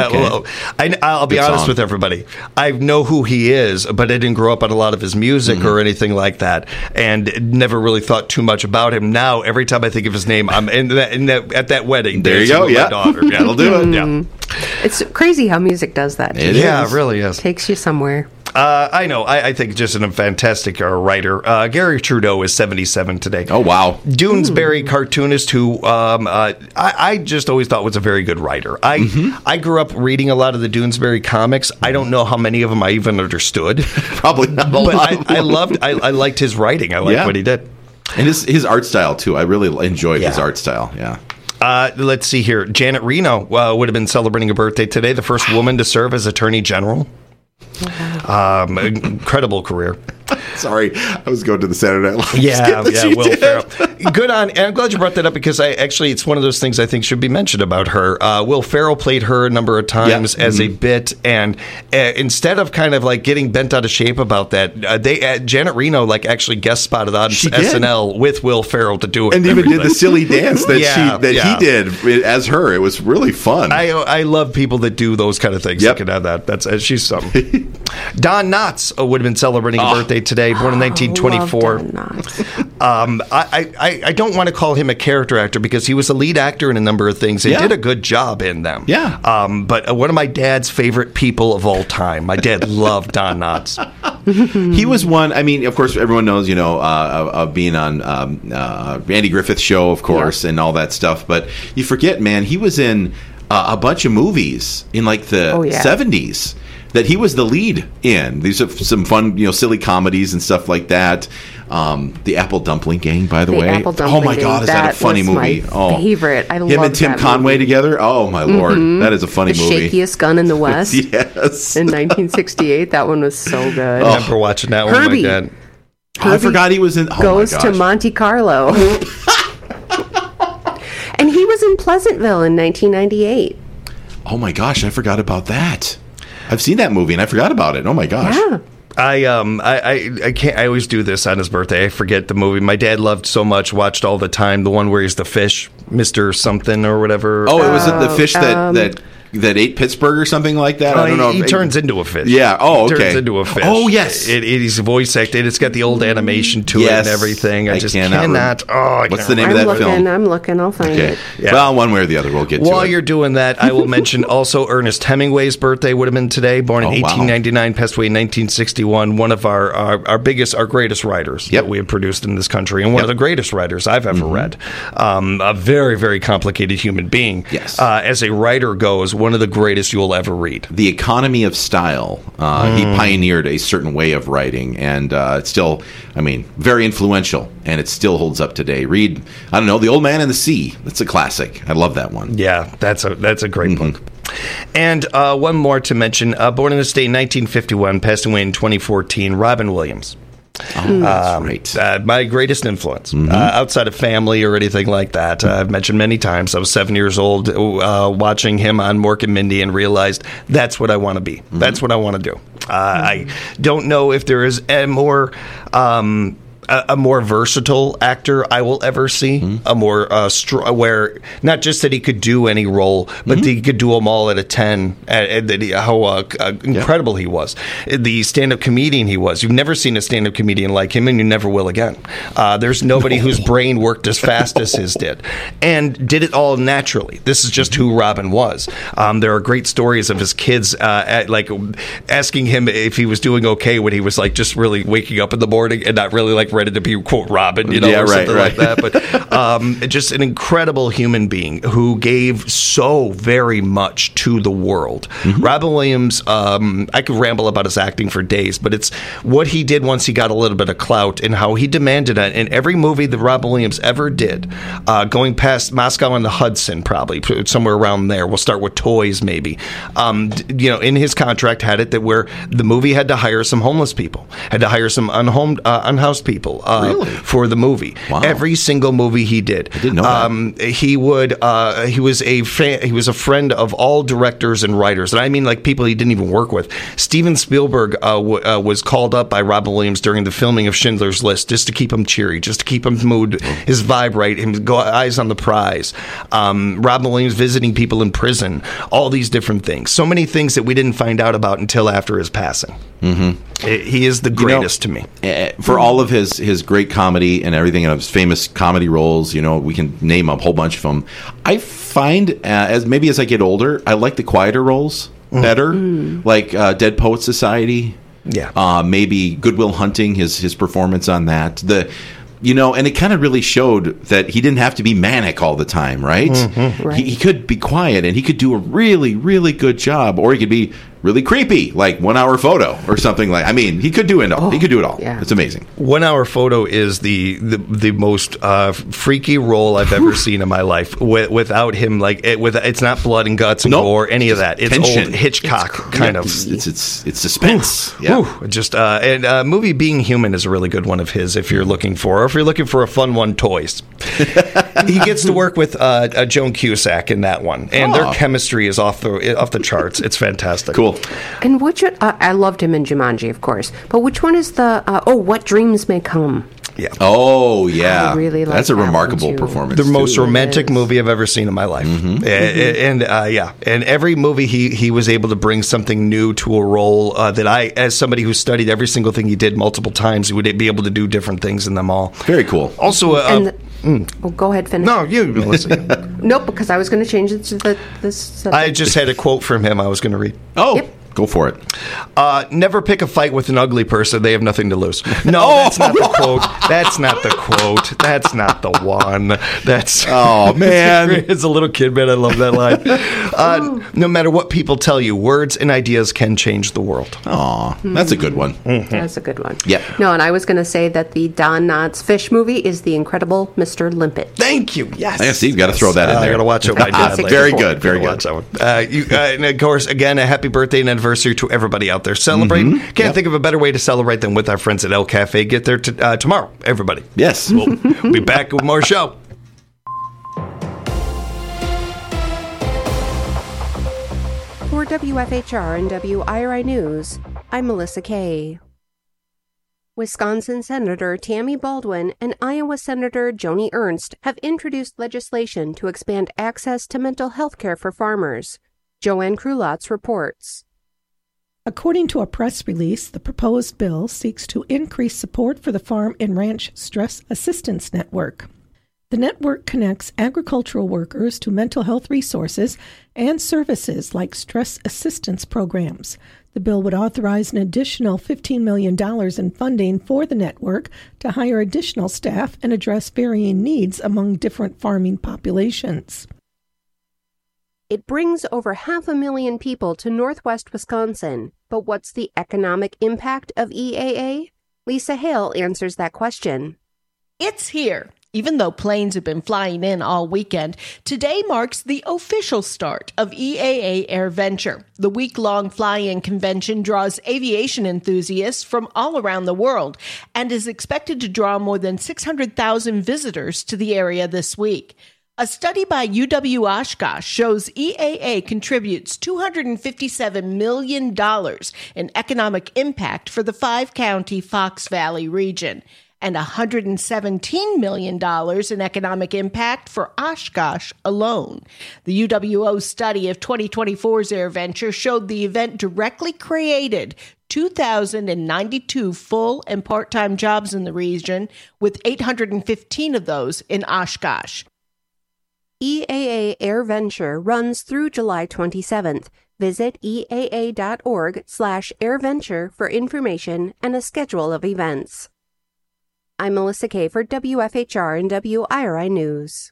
Okay. I'll be honest with everybody. I know who he is, but I didn't grow up on a lot of his music or anything like that, and never really thought too much about him. Now, every time I think of his name, I'm at that wedding. There you go. My daughter. Yeah, that'll do it. Yeah. It's crazy how music does that. It really is. Takes you somewhere. I know. I think just a fantastic writer. Gary Trudeau is 77 today. Oh, wow. Doonesbury cartoonist who I just always thought was a very good writer. I grew up reading a lot of the Doonesbury comics. I don't know how many of them I even understood. Probably not a lot. But I liked his writing. I liked what he did. And his art style, too. I really enjoyed his art style. Yeah. Let's see here. Janet Reno would have been celebrating a birthday today. The first woman to serve as Attorney General. Incredible career. Sorry, I was going to the Saturday Night Live. Yeah, Will Ferrell. Good on, and I'm glad you brought that up because it's one of those things I think should be mentioned about her. Will Ferrell played her a number of times as a bit, and instead of kind of like getting bent out of shape about that, Janet Reno actually guest spotted on SNL with Will Ferrell to do it, and even did the silly dance that he did as her. It was really fun. I love people that do those kind of things. Yep. That can have that. She's something. Don Knotts would have been celebrating a birthday today, born in 1924. I don't want to call him a character actor because he was a lead actor in a number of things. He did a good job in them. Yeah. But one of my dad's favorite people of all time. My dad loved Don Knotts. He was one. I mean, of course, everyone knows, of being on Andy Griffith's show, of course, and all that stuff. But you forget, man, he was in a bunch of movies in the 70s. that he was the lead in. These are some fun, silly comedies and stuff like that. The Apple Dumpling Gang, by the way. Apple Dumpling oh my God, is that a funny movie? My favorite. I love him and Tim that Conway movie. together. Oh my Lord, that is a funny the movie. Shakiest Gun in the West. Yes, in 1968. That one was so good. I remember watching that one. Herbie. Oh my God. I forgot he was in. Goes to Monte Carlo. And he was in Pleasantville in 1998. Oh my gosh, I forgot about that. I've seen that movie and I forgot about it. Oh my gosh. Yeah. I can't. I always do this on his birthday. I forget the movie. My dad loved so much, watched all the time. The one where he's the fish, Mr. Something or whatever. Oh, it was the fish that ate Pittsburgh or something like that. I don't know. He turns into a fish. Yeah. Oh, okay. He turns into a fish. Oh, yes. He's voice acted. It's got the old animation to it and everything. I just cannot. What's the name of that film? I'm looking. I'll find it. Yeah. Well, one way or the other, we'll get to it. While you're doing that, I will mention also Ernest Hemingway's birthday would have been today. Born in 1899, passed away in 1961. One of our greatest writers that we have produced in this country, and one of the greatest writers I've ever read. A very, very complicated human being. Yes. As a writer goes, one of the greatest you'll ever read. The economy of style. He pioneered a certain way of writing, and it's still, very influential, and it still holds up today. Read, I don't know, The Old Man and the Sea. That's a classic. I love that one. Yeah, that's a great book. And one more to mention. Born in the state in 1951, passed away in 2014, Robin Williams. Oh, that's right. My greatest influence outside of family or anything like that. I've mentioned many times. I was 7 years old watching him on Mork and Mindy and realized that's what I want to be. That's what I want to do. I don't know if there is a more versatile actor I will ever see. A more where not just that he could do any role, but that he could do them all at a 10. How incredible he was. The stand-up comedian he was. You've never seen a stand-up comedian like him, and you never will again. There's nobody whose brain worked as fast as his did, and did it all naturally. This is just who Robin was. There are great stories of his kids like asking him if he was doing okay when he was like just really waking up in the morning and not really like ready to be quote Robin, or something like that. But just an incredible human being who gave so very much to the world. Robin Williams, I could ramble about his acting for days, but it's what he did once he got a little bit of clout and how he demanded it in every movie that Robin Williams ever did, going past Moscow on the Hudson, probably somewhere around there. We'll start with Toys, maybe. In his contract had it that where the movie had to hire some homeless people, had to hire some unhoused people for the movie. Wow. Every single movie he did. I didn't know that. He was a friend of all directors and writers, and I mean like people he didn't even work with. Steven Spielberg was called up by Robin Williams during the filming of Schindler's List just to keep him cheery, just to keep him mood, his vibe right, him go eyes on the prize. Robin Williams visiting people in prison, all these different things. So many things that we didn't find out about until after his passing. He is the greatest to me. For all of his great comedy and everything, and his famous comedy roles, we can name a whole bunch of them. I find, as I get older, I like the quieter roles better, like Dead Poets Society. Yeah. Maybe Good Will Hunting, his performance on that. And it kind of really showed that he didn't have to be manic all the time, right? Right. He could be quiet, and he could do a really, really good job, or he could be really creepy, like 1 Hour Photo or something like. I mean, he could do it all. He could do it all. Yeah. It's amazing. 1 Hour Photo is the most freaky role I've ever seen in my life. Without him, it's not blood and guts and gore, any of that. It's tension. Old Hitchcock kind of. It's suspense. And movie Being Human is a really good one of his if you're looking for a fun one, Toys. He gets to work with Joan Cusack in that one, and their chemistry is off the charts. It's fantastic. Cool. And which I loved him in Jumanji, of course. But which one is the What Dreams May Come? Yeah. Oh, yeah. I really like That's a that remarkable one, too. performance. The most romantic movie I've ever seen in my life. And every movie he was able to bring something new to a role that I, as somebody who studied every single thing he did multiple times, would be able to do different things in them all. Very cool. Also, go ahead, finish. No, you listen. Nope, because I was going to change it to this. I just had a quote from him I was going to read. Oh. Yep. Go for it. Never pick a fight with an ugly person. They have nothing to lose. No, that's not the quote. That's not the quote. That's not the one. That's man. As a little kid, man, I love that line. No matter what people tell you, words and ideas can change the world. Aw, that's a good one. Mm-hmm. That's a good one. Yeah. No, and I was going to say that the Don Knotts fish movie is The Incredible Mr. Limpet. Thank you. Yes. I see. You've got to throw that in there. I got to watch it with my dad later. Very good. Very good. Watch that one. And of course, again, a happy birthday and anniversary to everybody out there celebrating. Can't think of a better way to celebrate than with our friends at El Cafe. Get there tomorrow, everybody. Yes. We'll be back with more show. For WFHR and WIRI News, I'm Melissa Kay. Wisconsin Senator Tammy Baldwin and Iowa Senator Joni Ernst have introduced legislation to expand access to mental health care for farmers. Joanne Krulotz reports. According to a press release, the proposed bill seeks to increase support for the Farm and Ranch Stress Assistance Network. The network connects agricultural workers to mental health resources and services like stress assistance programs. The bill would authorize an additional $15 million in funding for the network to hire additional staff and address varying needs among different farming populations. It brings over 500,000 people to Northwest Wisconsin. But what's the economic impact of EAA? Lisa Hale answers that question. It's here. Even though planes have been flying in all weekend, today marks the official start of EAA AirVenture. The week-long fly-in convention draws aviation enthusiasts from all around the world and is expected to draw more than 600,000 visitors to the area this week. A study by UW Oshkosh shows EAA contributes $257 million in economic impact for the 5-county Fox Valley region, and $117 million in economic impact for Oshkosh alone. The UWO study of 2024's AirVenture showed the event directly created 2,092 full and part-time jobs in the region, with 815 of those in Oshkosh. EAA AirVenture runs through July 27th. Visit eaa.org/airventure for information and a schedule of events. I'm Melissa Kay for WFHR and WIRI News.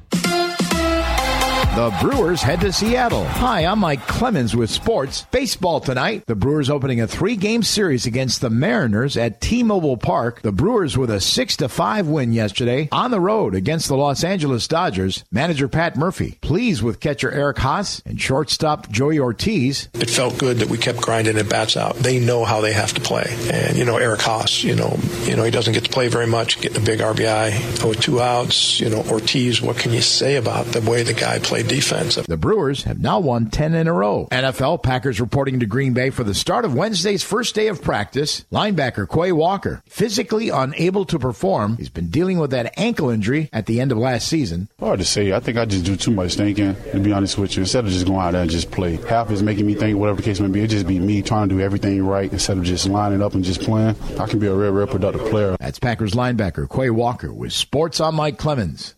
The Brewers head to Seattle. Hi, I'm Mike Clemens with sports. Baseball tonight. The Brewers opening a 3-game series against the Mariners at T-Mobile Park. The Brewers with a 6-5 win yesterday on the road against the Los Angeles Dodgers. Manager Pat Murphy pleased with catcher Eric Haas and shortstop Joey Ortiz. It felt good that we kept grinding at bats out. They know how they have to play. And, Eric Haas, he doesn't get to play very much, getting a big RBI with 2 outs. Ortiz, what can you say about the way the guy played defense? The Brewers have now won 10 in a row. NFL, Packers reporting to Green Bay for the start of Wednesday's first day of practice. Linebacker Quay Walker, physically unable to perform. He's been dealing with that ankle injury at the end of last season. Hard to say. I think I just do too much thinking, to be honest with you, instead of just going out there and just play. Half is making me think, whatever the case may be, it just be me trying to do everything right instead of just lining up and just playing. I can be a real productive player. That's Packers linebacker Quay Walker with Sports on Mike Clemens.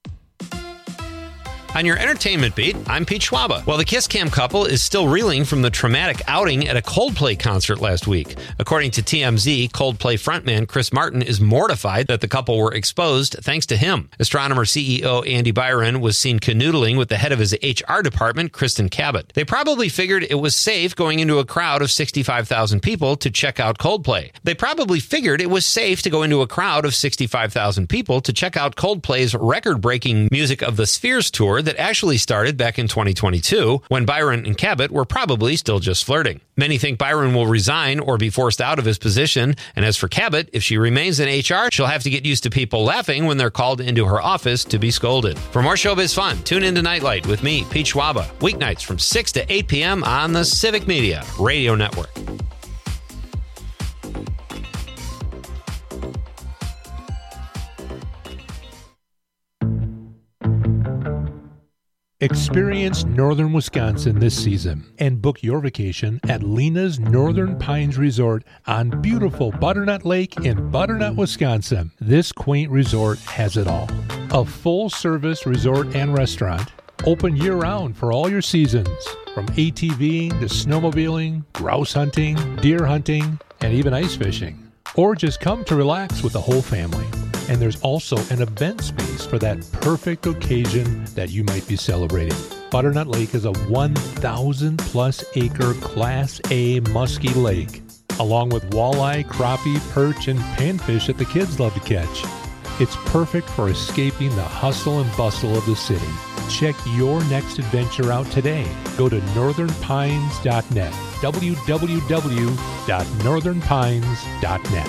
On your entertainment beat, I'm Pete Schwaba. Well, the Kiss Cam couple is still reeling from the traumatic outing at a Coldplay concert last week. According to TMZ, Coldplay frontman Chris Martin is mortified that the couple were exposed thanks to him. Astronomer CEO Andy Byron was seen canoodling with the head of his HR department, Kristen Cabot. They probably figured it was safe going into a crowd of 65,000 people to check out Coldplay. They probably figured it was safe to go into a crowd of 65,000 people to check out Coldplay's record-breaking Music of the Spheres tour that actually started back in 2022, when Byron and Cabot were probably still just flirting. Many think Byron will resign or be forced out of his position, and as for Cabot, if she remains in HR, she'll have to get used to people laughing when they're called into her office to be scolded. For more showbiz fun, tune into Nightlight with me, Pete Schwaba, weeknights from 6 to 8 p.m. on the Civic Media Radio Network. Experience northern Wisconsin this season and book your vacation at Lena's Northern Pines Resort on beautiful Butternut Lake in Butternut, Wisconsin. This quaint resort has it all. A full-service resort and restaurant, Open year-round for all your seasons, from ATVing to snowmobiling, grouse hunting, deer hunting, and even ice fishing. Or just come to relax with the whole family. And there's also an event space for that perfect occasion that you might be celebrating. Butternut Lake is a 1,000-plus acre Class A musky lake, along with walleye, crappie, perch, and panfish that the kids love to catch. It's perfect for escaping the hustle and bustle of the city. Check your next adventure out today. Go to northernpines.net. www.northernpines.net.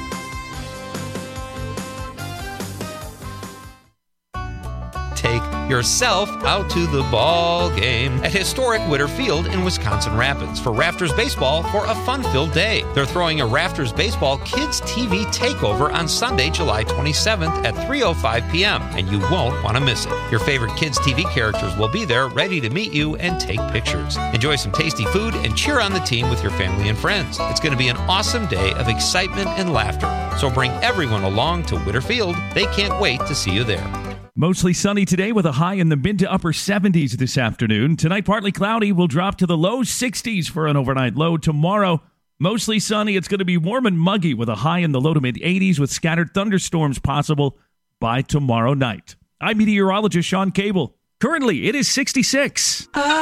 Take yourself out to the ball game at historic Witter Field in Wisconsin Rapids for Rafters Baseball for a fun-filled day. They're throwing a Rafters Baseball Kids TV Takeover on Sunday, July 27th at 3:05 p.m., and you won't want to miss it. Your favorite Kids TV characters will be there ready to meet you and take pictures. Enjoy some tasty food and cheer on the team with your family and friends. It's going to be an awesome day of excitement and laughter, so bring everyone along to Witter Field. They can't wait to see you there. Mostly sunny today with a high in the mid to upper 70s this afternoon. Tonight, partly cloudy. Will drop to the low 60s for an overnight low. Tomorrow, mostly sunny. It's going to be warm and muggy with a high in the low to mid 80s with scattered thunderstorms possible by tomorrow night. I'm meteorologist Sean Cable. Currently, it is 66.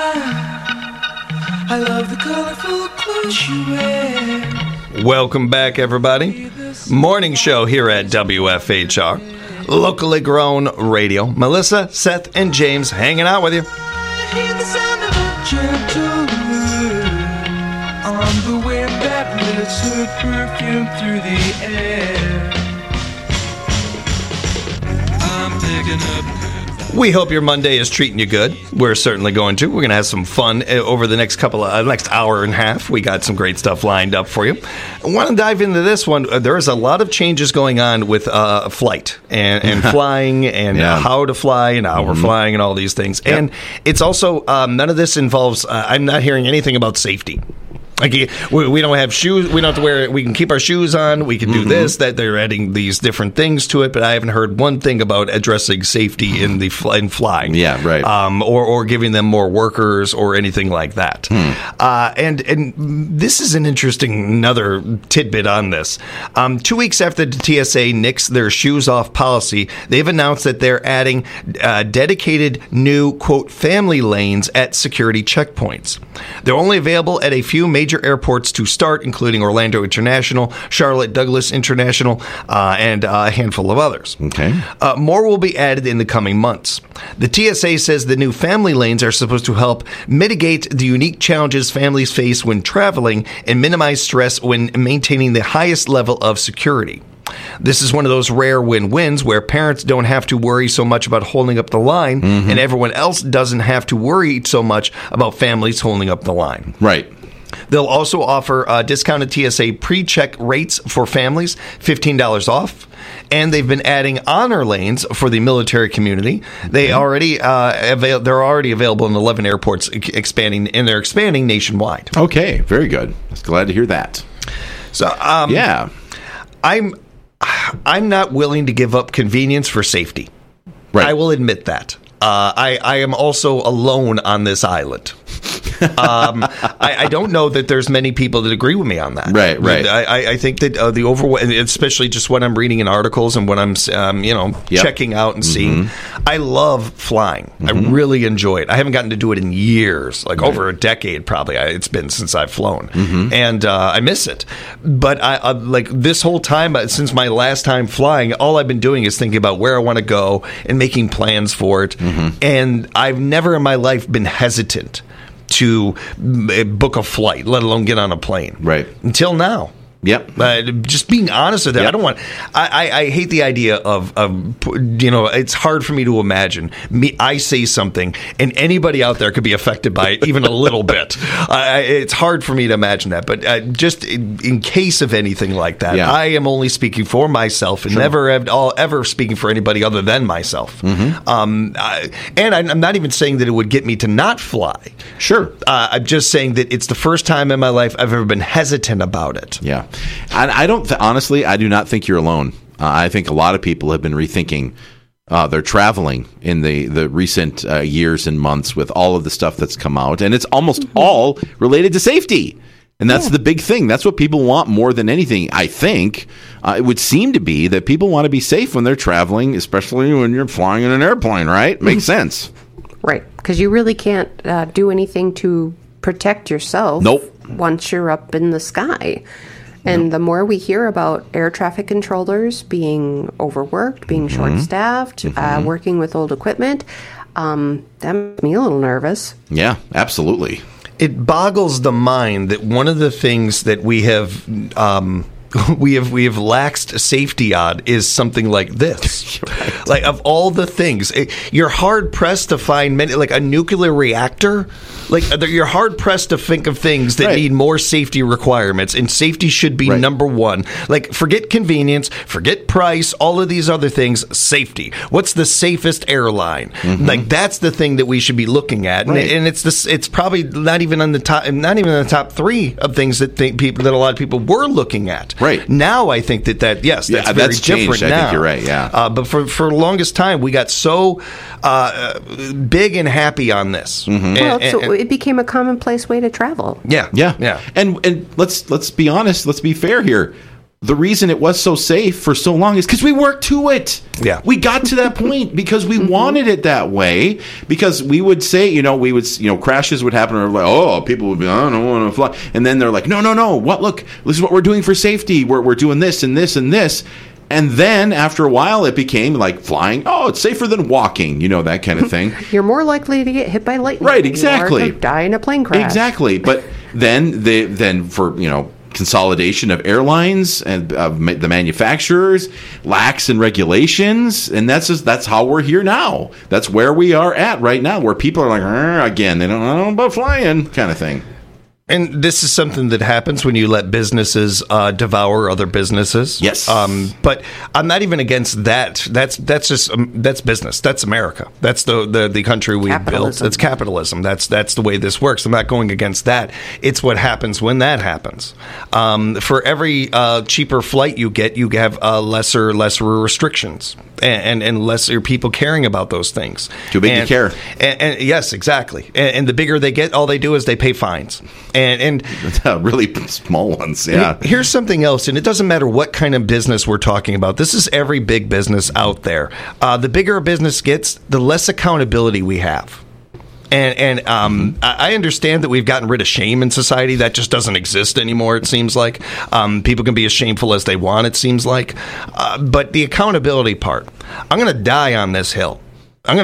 I love the colorful clothes you wear. Welcome back, everybody. Morning show here at WFHR. Locally grown radio. Melissa, Seth, and James hanging out with you. Hear the sound of a gentle word on the wind that lifts her perfume through the air. I'm picking up. We hope your Monday is treating you good. We're certainly going to. We're going to have some fun over the next next hour and a half. We got some great stuff lined up for you. I want to dive into this one. There's a lot of changes going on with flight and flying and how to fly and how we're flying and all these things. Yep. And it's also, none of this involves, I'm not hearing anything about safety. Like we don't have shoes. We don't have to wear. We can keep our shoes on. We can do this. That they're adding these different things to it, but I haven't heard one thing about addressing safety in flying. Yeah, right. Or giving them more workers or anything like that. And this is an interesting another tidbit on this. 2 weeks after the TSA nixed their shoes off policy, they've announced that they're adding dedicated new quote family lanes at security checkpoints. They're only available at a few major airports to start, including Orlando International, Charlotte Douglas International, and a handful of others. Okay. More will be added in the coming months. The TSA says the new family lanes are supposed to help mitigate the unique challenges families face when traveling and minimize stress when maintaining the highest level of security. This is one of those rare win-wins where parents don't have to worry so much about holding up the line, and everyone else doesn't have to worry so much about families holding up the line. Right. They'll also offer discounted TSA pre-check rates for families, $15 off, and they've been adding honor lanes for the military community. They're already available in 11 airports, expanding nationwide. Okay, very good. Glad to hear that. So, I'm not willing to give up convenience for safety. Right. I will admit that. I am also alone on this island. I don't know that there's many people that agree with me on that. Right. I think that the overwhelm, especially just what I'm reading in articles and what I'm, checking out and seeing. I love flying. I really enjoy it. I haven't gotten to do it in years, over a decade probably. It's been since I've flown, and I miss it. But I this whole time since my last time flying, all I've been doing is thinking about where I want to go and making plans for it. And I've never in my life been hesitant to book a flight, let alone get on a plane. Right. Until now. Yep. Just being honest with that. Yep. I don't want. I hate the idea of it's hard for me to imagine I say something and anybody out there could be affected by it even a little bit. It's hard for me to imagine that. But just in case of anything like that, I am only speaking for myself and never ever speaking for anybody other than myself. And I'm not even saying that it would get me to not fly. Sure. I'm just saying that it's the first time in my life I've ever been hesitant about it. Yeah. I don't honestly, I do not think you're alone. I think a lot of people have been rethinking They're traveling in the recent years and months with all of the stuff that's come out, and it's almost all related to safety. And that's the big thing. That's what people want more than anything, I think. It would seem to be that people want to be safe when they're traveling, especially when you're flying in an airplane, right? Makes sense. Right, because you really can't do anything to protect yourself once you're up in the sky. And the more we hear about air traffic controllers being overworked, being short-staffed, working with old equipment, that makes me a little nervous. Yeah, absolutely. It boggles the mind that one of the things that we have we have laxed safety on is something like this. Right. Like, of all the things, you're hard pressed to find many, like a nuclear reactor. Like, you're hard pressed to think of things that need more safety requirements, and safety should be number one. Like, forget convenience, forget price, all of these other things. Safety. What's the safest airline? Like, that's the thing that we should be looking at, and it's probably not even in the top three of things that that a lot of people were looking at. Right. Now I think that's very that's different changed. now. I think you're right, yeah. But for the longest time, we got so big and happy on this. So it became a commonplace way to travel. Yeah. And let's be honest, let's be fair here. The reason it was so safe for so long is because we worked to it. Yeah. We got to that point because we wanted it that way. Because we would say, crashes would happen, or like, people would be, I don't want to fly. And then they're like, no. Look, this is what we're doing for safety. We're doing this and this and this. And then after a while, it became like flying. Oh, it's safer than walking, that kind of thing. You're more likely to get hit by lightning. Right, exactly. Or to die in a plane crash. Exactly. But then for consolidation of airlines and the manufacturers, lax in regulations, and that's how we're here now. That's where we are at right now, where people are like, again, they don't know about flying, kind of thing. And this is something that happens when you let businesses devour other businesses. Yes. But I'm not even against that. That's business. That's America. That's the country we built. That's capitalism. That's the way this works. I'm not going against that. It's what happens when that happens. For every cheaper flight you get, you have lesser restrictions and lesser people caring about those things. Too big to care. And yes, exactly. And the bigger they get, all they do is they pay fines. And really small ones, yeah. Here's something else, and it doesn't matter what kind of business we're talking about. This is every big business out there. The bigger a business gets, the less accountability we have. And I understand that we've gotten rid of shame in society. That just doesn't exist anymore, it seems like. People can be as shameful as they want, it seems like. But the accountability part, I'm going to die on this hill. I'm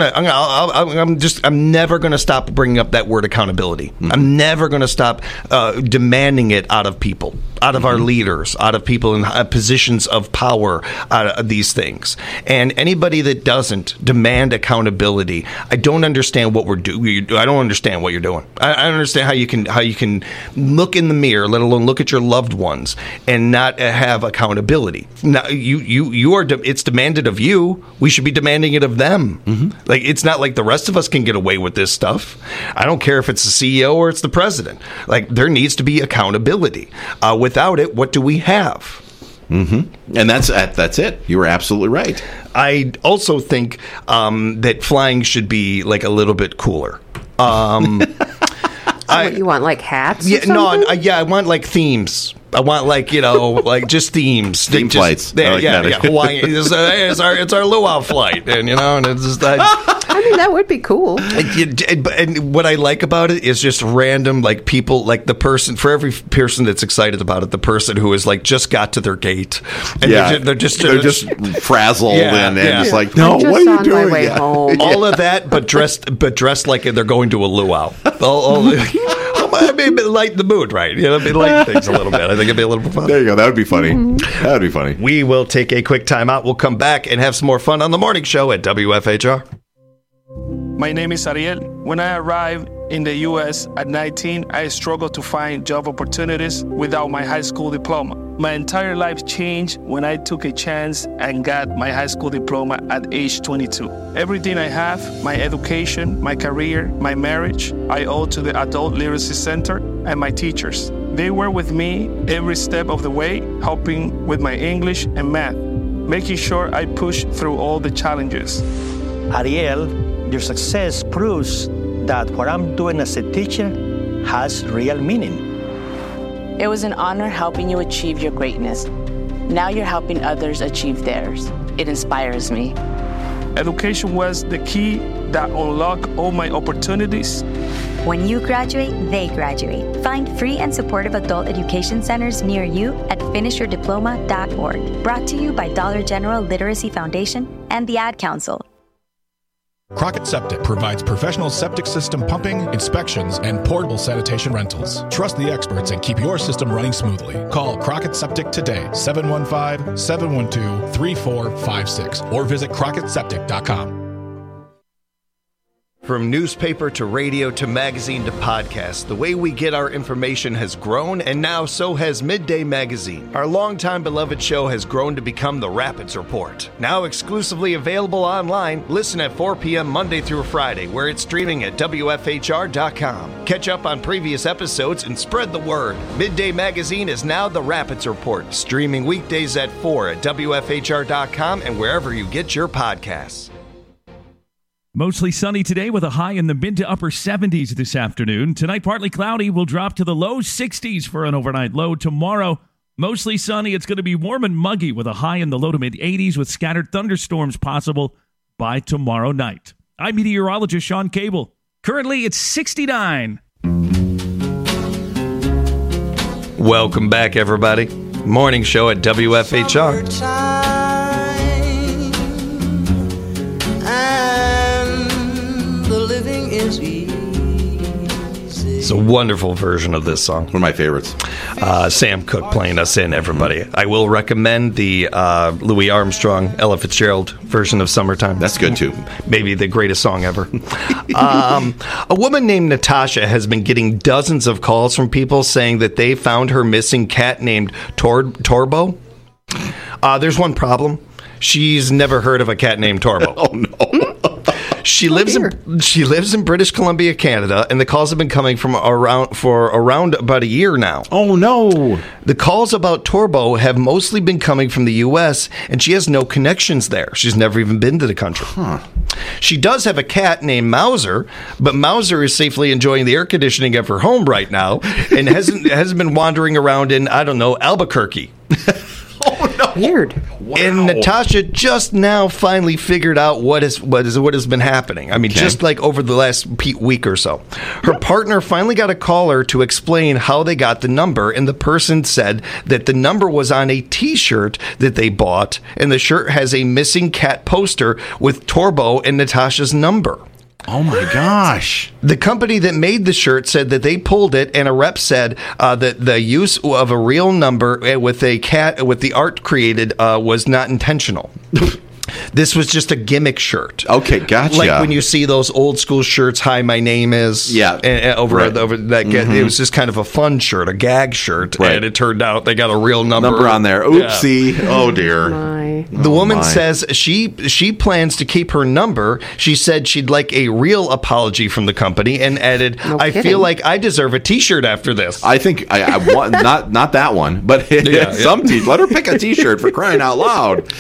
never going to stop bringing up that word accountability. I'm never going to stop demanding it out of people, out of our leaders, out of people in positions of power, out of these things. And anybody that doesn't demand accountability, I don't understand what we're doing. I don't understand what you're doing. I don't understand how you can look in the mirror, let alone look at your loved ones, and not have accountability. Now, you are. It's demanded of you. We should be demanding it of them. Like, it's not like the rest of us can get away with this stuff. I don't care if it's the CEO or it's the president. Like, there needs to be accountability. Without it, what do we have? And that's it. You were absolutely right. I also think that flying should be like a little bit cooler. What you want, like hats? Yeah, I want like themes. I want like just themes. Theme flights. Hawaii. It's our luau flight, and it's just. I mean, that would be cool. And what I like about it is just random, like people, like the person, for every person that's excited about it, the person who is like just got to their gate, and they're just frazzled and just like, no, what are you doing? My way home. All of that, but dressed like they're going to a luau. Maybe lighten the mood, right? Maybe lighten things a little bit. I think it'd be a little fun. There you go. That would be funny. That would be funny. We will take a quick time out. We'll come back and have some more fun on the morning show at WFHR. My name is Ariel. When I arrived in the U.S. at 19, I struggled to find job opportunities without my high school diploma. My entire life changed when I took a chance and got my high school diploma at age 22. Everything I have, my education, my career, my marriage, I owe to the Adult Literacy Center and my teachers. They were with me every step of the way, helping with my English and math. making sure I push through all the challenges. Ariel, your success proves that what I'm doing as a teacher has real meaning. It was an honor helping you achieve your greatness. Now you're helping others achieve theirs. It inspires me. Education was the key that unlocked all my opportunities. When you graduate, they graduate. Find free and supportive adult education centers near you at finishyourdiploma.org. Brought to you by Dollar General Literacy Foundation and the Ad Council. Crockett Septic provides professional septic system pumping, inspections, and portable sanitation rentals. Trust the experts and keep your system running smoothly. Call Crockett Septic today, 715-712-3456, or visit CrockettSeptic.com. From newspaper to radio to magazine to podcast, the way we get our information has grown, and now so has Midday Magazine. Our longtime beloved show has grown to become the Rapids Report. Now exclusively available online, listen at 4 p.m. Monday through Friday, where it's streaming at WFHR.com. Catch up on previous episodes and spread the word. Midday Magazine is now the Rapids Report, streaming weekdays at 4 at WFHR.com and wherever you get your podcasts. Mostly sunny today with a high in the mid to upper 70s this afternoon. Tonight, partly cloudy. Will drop to the low 60s for an overnight low. Tomorrow, mostly sunny. It's going to be warm and muggy with a high in the low to mid 80s with scattered thunderstorms possible by tomorrow night. I'm meteorologist Sean Cable. Currently, it's 69. Welcome back, everybody. Morning show at WFHR. It's a wonderful version of this song. One of my favorites. Sam Cooke playing us in, everybody. I will recommend the Louis Armstrong, Ella Fitzgerald version of Summertime. That's good, too. Maybe the greatest song ever. A woman named Natasha has been getting dozens of calls from people saying that they found her missing cat named Torbo. There's one problem. She's never heard of a cat named Torbo. Oh, no. She lives in British Columbia, Canada, and the calls have been coming from around about a year now. Oh, no. The calls about Torbo have mostly been coming from the U.S., and she has no connections there. She's never even been to the country. She does have a cat named Mauser, but Mauser is safely enjoying the air conditioning of her home right now and hasn't been wandering around in, I don't know, Albuquerque. Oh, no. Weird. Wow. And Natasha just now finally figured out what has been happening. I mean, just like over the last week or so. Her partner finally got a caller to explain how they got the number, and the person said that the number was on a T-shirt that they bought, and the shirt has a missing cat poster with Torbo and Natasha's number. Oh, my gosh. The company that made the shirt said that they pulled it, and a rep said that the use of a real number with a cat, with the art created, was not intentional. This was just a gimmick shirt. Okay, gotcha. Like when you see those old school shirts, "Hi, my name is." Yeah. And over that, it was just kind of a fun shirt, a gag shirt, and it turned out they got a real number on there. Oopsie! Yeah. Oh dear. The woman says she plans to keep her number. She said she'd like a real apology from the company, and added, "I feel like I deserve a T-shirt after this." I think I want not that one, but some T. Let her pick a T-shirt for crying out loud.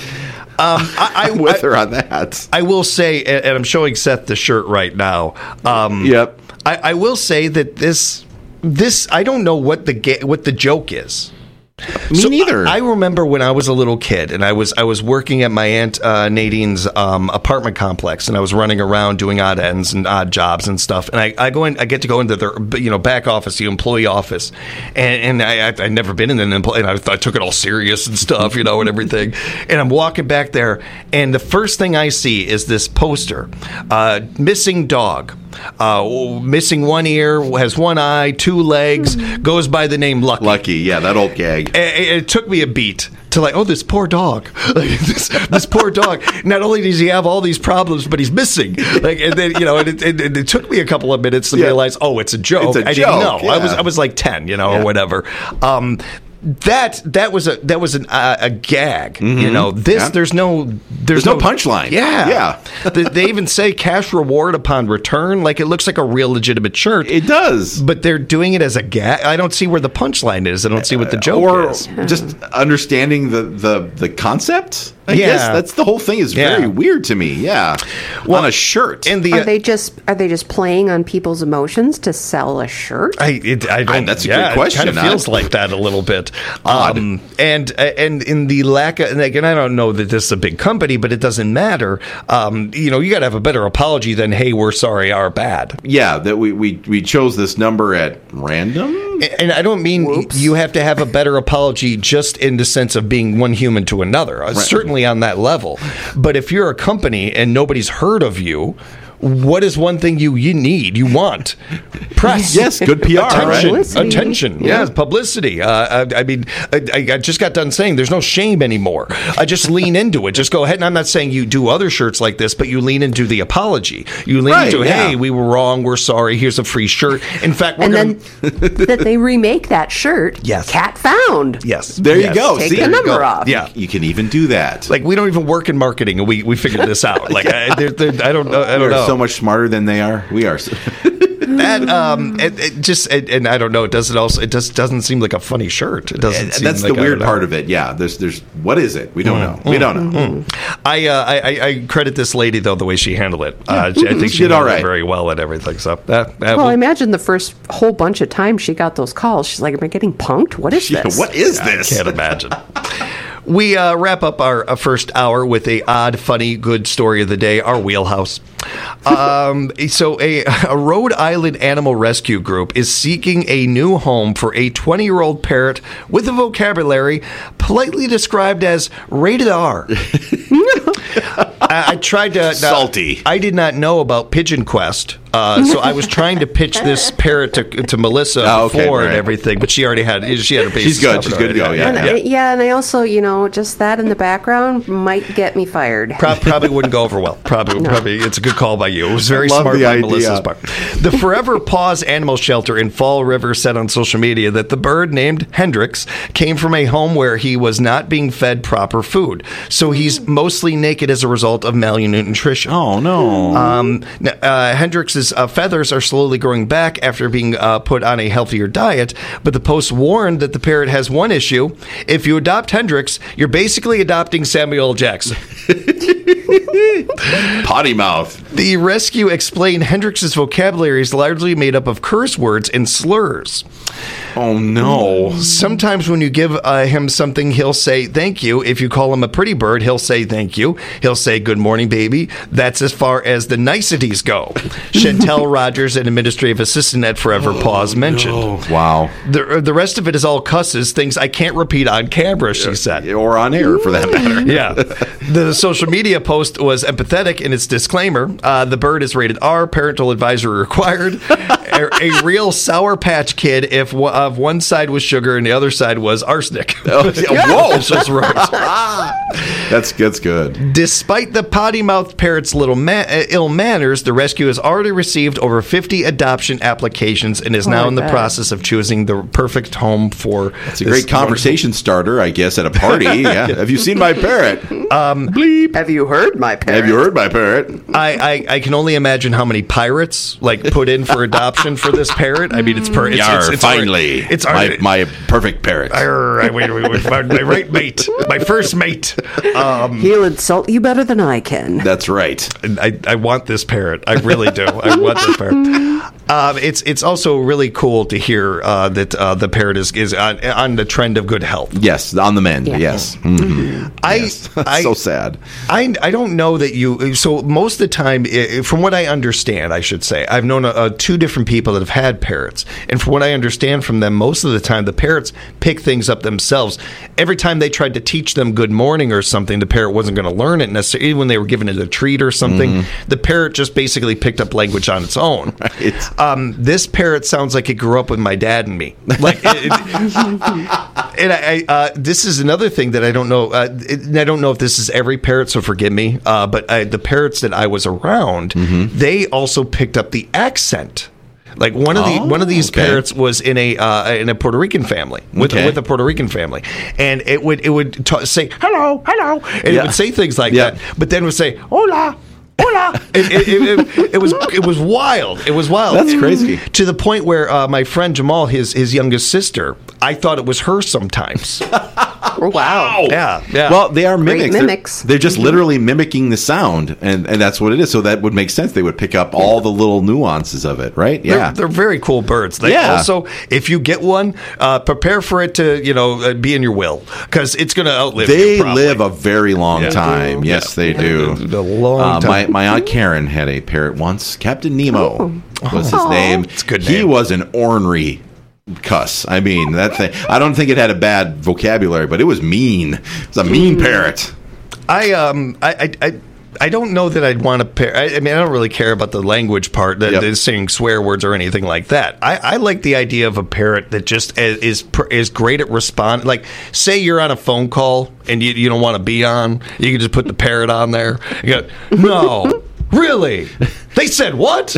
I'm with her on that. I will say, and I'm showing Seth the shirt right now. Yep. I will say that this I don't know what the joke is. Me neither. I remember when I was a little kid, and I was working at my aunt Nadine's apartment complex, and I was running around doing odd ends and odd jobs and stuff. And I get to go into their back office, the employee office, and I'd never been in an employee, and I took it all serious and stuff, and everything. And I'm walking back there, and the first thing I see is this poster, missing dog. Missing one ear, has one eye, two legs, goes by the name Lucky. Lucky, yeah, that old gag. It took me a beat to this poor dog. This poor dog. Not only does he have all these problems, but he's missing. And then it took me a couple of minutes to realize, it's a joke. I didn't know. Yeah. I was like 10, or whatever. That was a gag. Mm-hmm. There's no punchline. Yeah. They even say cash reward upon return. Like, it looks like a real legitimate shirt. It does, but they're doing it as a gag. I don't see where the punchline is. I don't see what the joke is. Just understanding the concept. I guess that's the whole thing is very weird to me. Yeah. On a shirt. And Are they just playing on people's emotions to sell a shirt? I don't. That's a good question. It kind of feels like that a little bit. And in the lack of, and again, I don't know that this is a big company, but it doesn't matter. You got to have a better apology than, hey, we're sorry, our bad. Yeah, that we chose this number at random. And I don't mean you have to have a better apology just in the sense of being one human to another. Right. Certainly on that level. But if you're a company and nobody's heard of you, what is one thing you need? You want press. Yes, good PR. Attention. Yes, publicity. I mean, I just got done saying there's no shame anymore. I just lean into it. Just go ahead. And I'm not saying you do other shirts like this, but you lean into the apology. You lean into, hey, we were wrong. We're sorry. Here's a free shirt. In fact, then that they remake that shirt. Yes. Cat found. Yes. There you go. Take the number off. Yeah. You can even do that. Like, we don't even work in marketing, and we figured this out. Like, I don't know. So much smarter than they are. We are. That and I don't know. It doesn't seem like a funny shirt. It doesn't. Seem that's like the weird part of it. Yeah. There's what is it? We don't know. We don't know. I credit this lady though the way she handled it. I think she did all right, very well at everything. So I imagine the first whole bunch of times she got those calls, she's like, "Am I getting punked? What is this? What is this?" I can't imagine. We wrap up our first hour with a odd, funny, good story of the day, our wheelhouse. So a Rhode Island animal rescue group is seeking a new home for a 20-year-old parrot with a vocabulary politely described as rated R. I tried to... Salty. I did not know about Pigeon Quest. So I was trying to pitch this parrot to Melissa before and everything, but she already had her bases. She's good. She's good to go. Yeah, and I also, just that in the background might get me fired. Probably wouldn't go over well. Probably. It's a good call by you. It was very smart by Melissa's part. The Forever Paws Animal Shelter in Fall River said on social media that the bird named Hendrix came from a home where he was not being fed proper food. So he's mostly naked as a result of malnutrition. Oh, no. Hendrix's feathers are slowly growing back after being put on a healthier diet, but the Post warned that the parrot has one issue. If you adopt Hendrix, you're basically adopting Samuel L. Jackson. Potty mouth. The rescue explained Hendrix's vocabulary is largely made up of curse words and slurs. Oh, no. Sometimes when you give him something, he'll say thank you. If you call him a pretty bird, he'll say thank you. He'll say good morning, baby. That's as far as the niceties go. Chantel Rogers, an administrative assistant at Forever Paws, mentioned. No. Wow. The rest of it is all cusses, things I can't repeat on camera, she said. Or on air, for that matter. Yeah. The social media post was empathetic in its disclaimer. The bird is rated R, parental advisory required. A real Sour Patch Kid if one side was sugar and the other side was arsenic. Whoa. That's good. Despite the potty-mouthed parrot's little ill manners, the rescue has already received over 50 adoption applications and is now in the process of choosing the perfect home for. It's a great conversation starter, I guess, at a party. Yeah. Have you seen my parrot? Bleep. Have you heard my parrot? Have you heard my parrot? I can only imagine how many pirates put in for adoption for this parrot. I mean, it's finally. It's my perfect parrot. My right mate. My first mate. He'll insult you better than I can. That's right. I want this parrot. I really do. I want this parrot. It's also really cool to hear that the parrot is on the trend of good health. Yes, on the mend. Yeah. Yes. Mm-hmm. So sad. I don't know that you. So most of the time, from what I understand, I should say, I've known two different people that have had parrots, and from what I understand from them, most of the time the parrots pick things up themselves. Every time they tried to teach them good morning or something, the parrot wasn't going to learn it necessarily. Even when they were giving it a treat or something, the parrot just basically picked up language on its own. Right. This parrot sounds like it grew up with my dad and me. This is another thing that I don't know. I don't know if this is every parrot, so forgive me. But the parrots that I was around, they also picked up the accent. Like one of these parrots was in a Puerto Rican family with a Puerto Rican family, and it would say hello, and it would say things like that, but then would say hola. Hola! It was wild. It was wild. That's crazy. To the point where my friend Jamal, his youngest sister, I thought it was her sometimes. Oh, wow. Yeah. Well, they are Great mimics. mimics. They're just literally mimicking the sound, and that's what it is. So that would make sense. They would pick up all the little nuances of it, right? Yeah. They're very cool birds. They also, if you get one, prepare for it to, be in your will, because it's going to outlive you. They probably. live a very long time. Yes, they do. A long time. My Aunt Karen had a parrot once. Captain Nemo was his name. It's a good He name. was an ornery cuss. I mean, that thing. I don't think it had a bad vocabulary, but it was mean. It was a mean parrot. I don't know that I'd want to pair. I mean, I don't really care about the language part, that saying swear words or anything like that. I like the idea of a parrot that just is great at responding. Like, say you're on a phone call and you don't want to be on, you can just put the parrot on there. You go, no, really? They said what?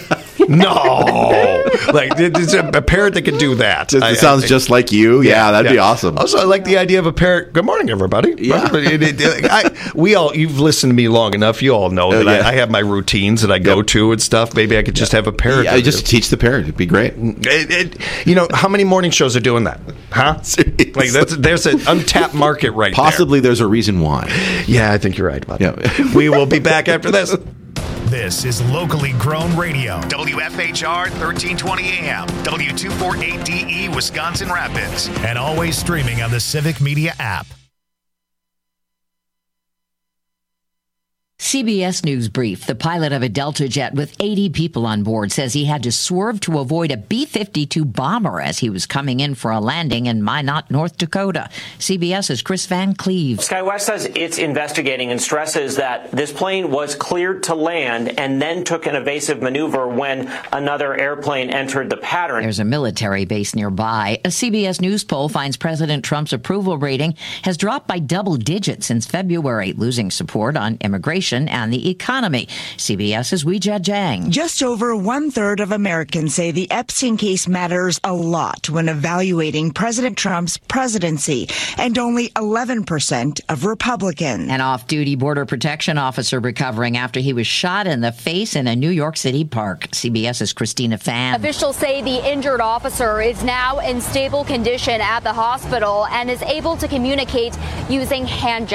No, like it's a parrot that can do that. It sounds just like you. Yeah, that'd be awesome. Also, I like the idea of a parrot. Good morning, everybody. Yeah, you've listened to me long enough. You all know that I have my routines that I go to and stuff. Maybe I could just have a parrot. Yeah, just teach the parrot. It'd be great. How many morning shows are doing that? Huh? Like there's an untapped market right there. Possibly there's a reason why. Yeah, I think you're right about that. We will be back after this. This is locally grown radio. WFHR 1320 AM, W248DE, Wisconsin Rapids, and always streaming on the Civic Media app. CBS News Brief. The pilot of a Delta jet with 80 people on board says he had to swerve to avoid a B-52 bomber as he was coming in for a landing in Minot, North Dakota. CBS's Chris Van Cleve. SkyWest says it's investigating and stresses that this plane was cleared to land and then took an evasive maneuver when another airplane entered the pattern. There's a military base nearby. A CBS News poll finds President Trump's approval rating has dropped by double digits since February, losing support on immigration and the economy. CBS's Weijia Jiang. Just over 1/3 of Americans say the Epstein case matters a lot when evaluating President Trump's presidency, and only 11% of Republicans. An off-duty Border Protection officer recovering after he was shot in the face in a New York City park. CBS's Christina Pham. Officials say the injured officer is now in stable condition at the hospital and is able to communicate using hand gestures.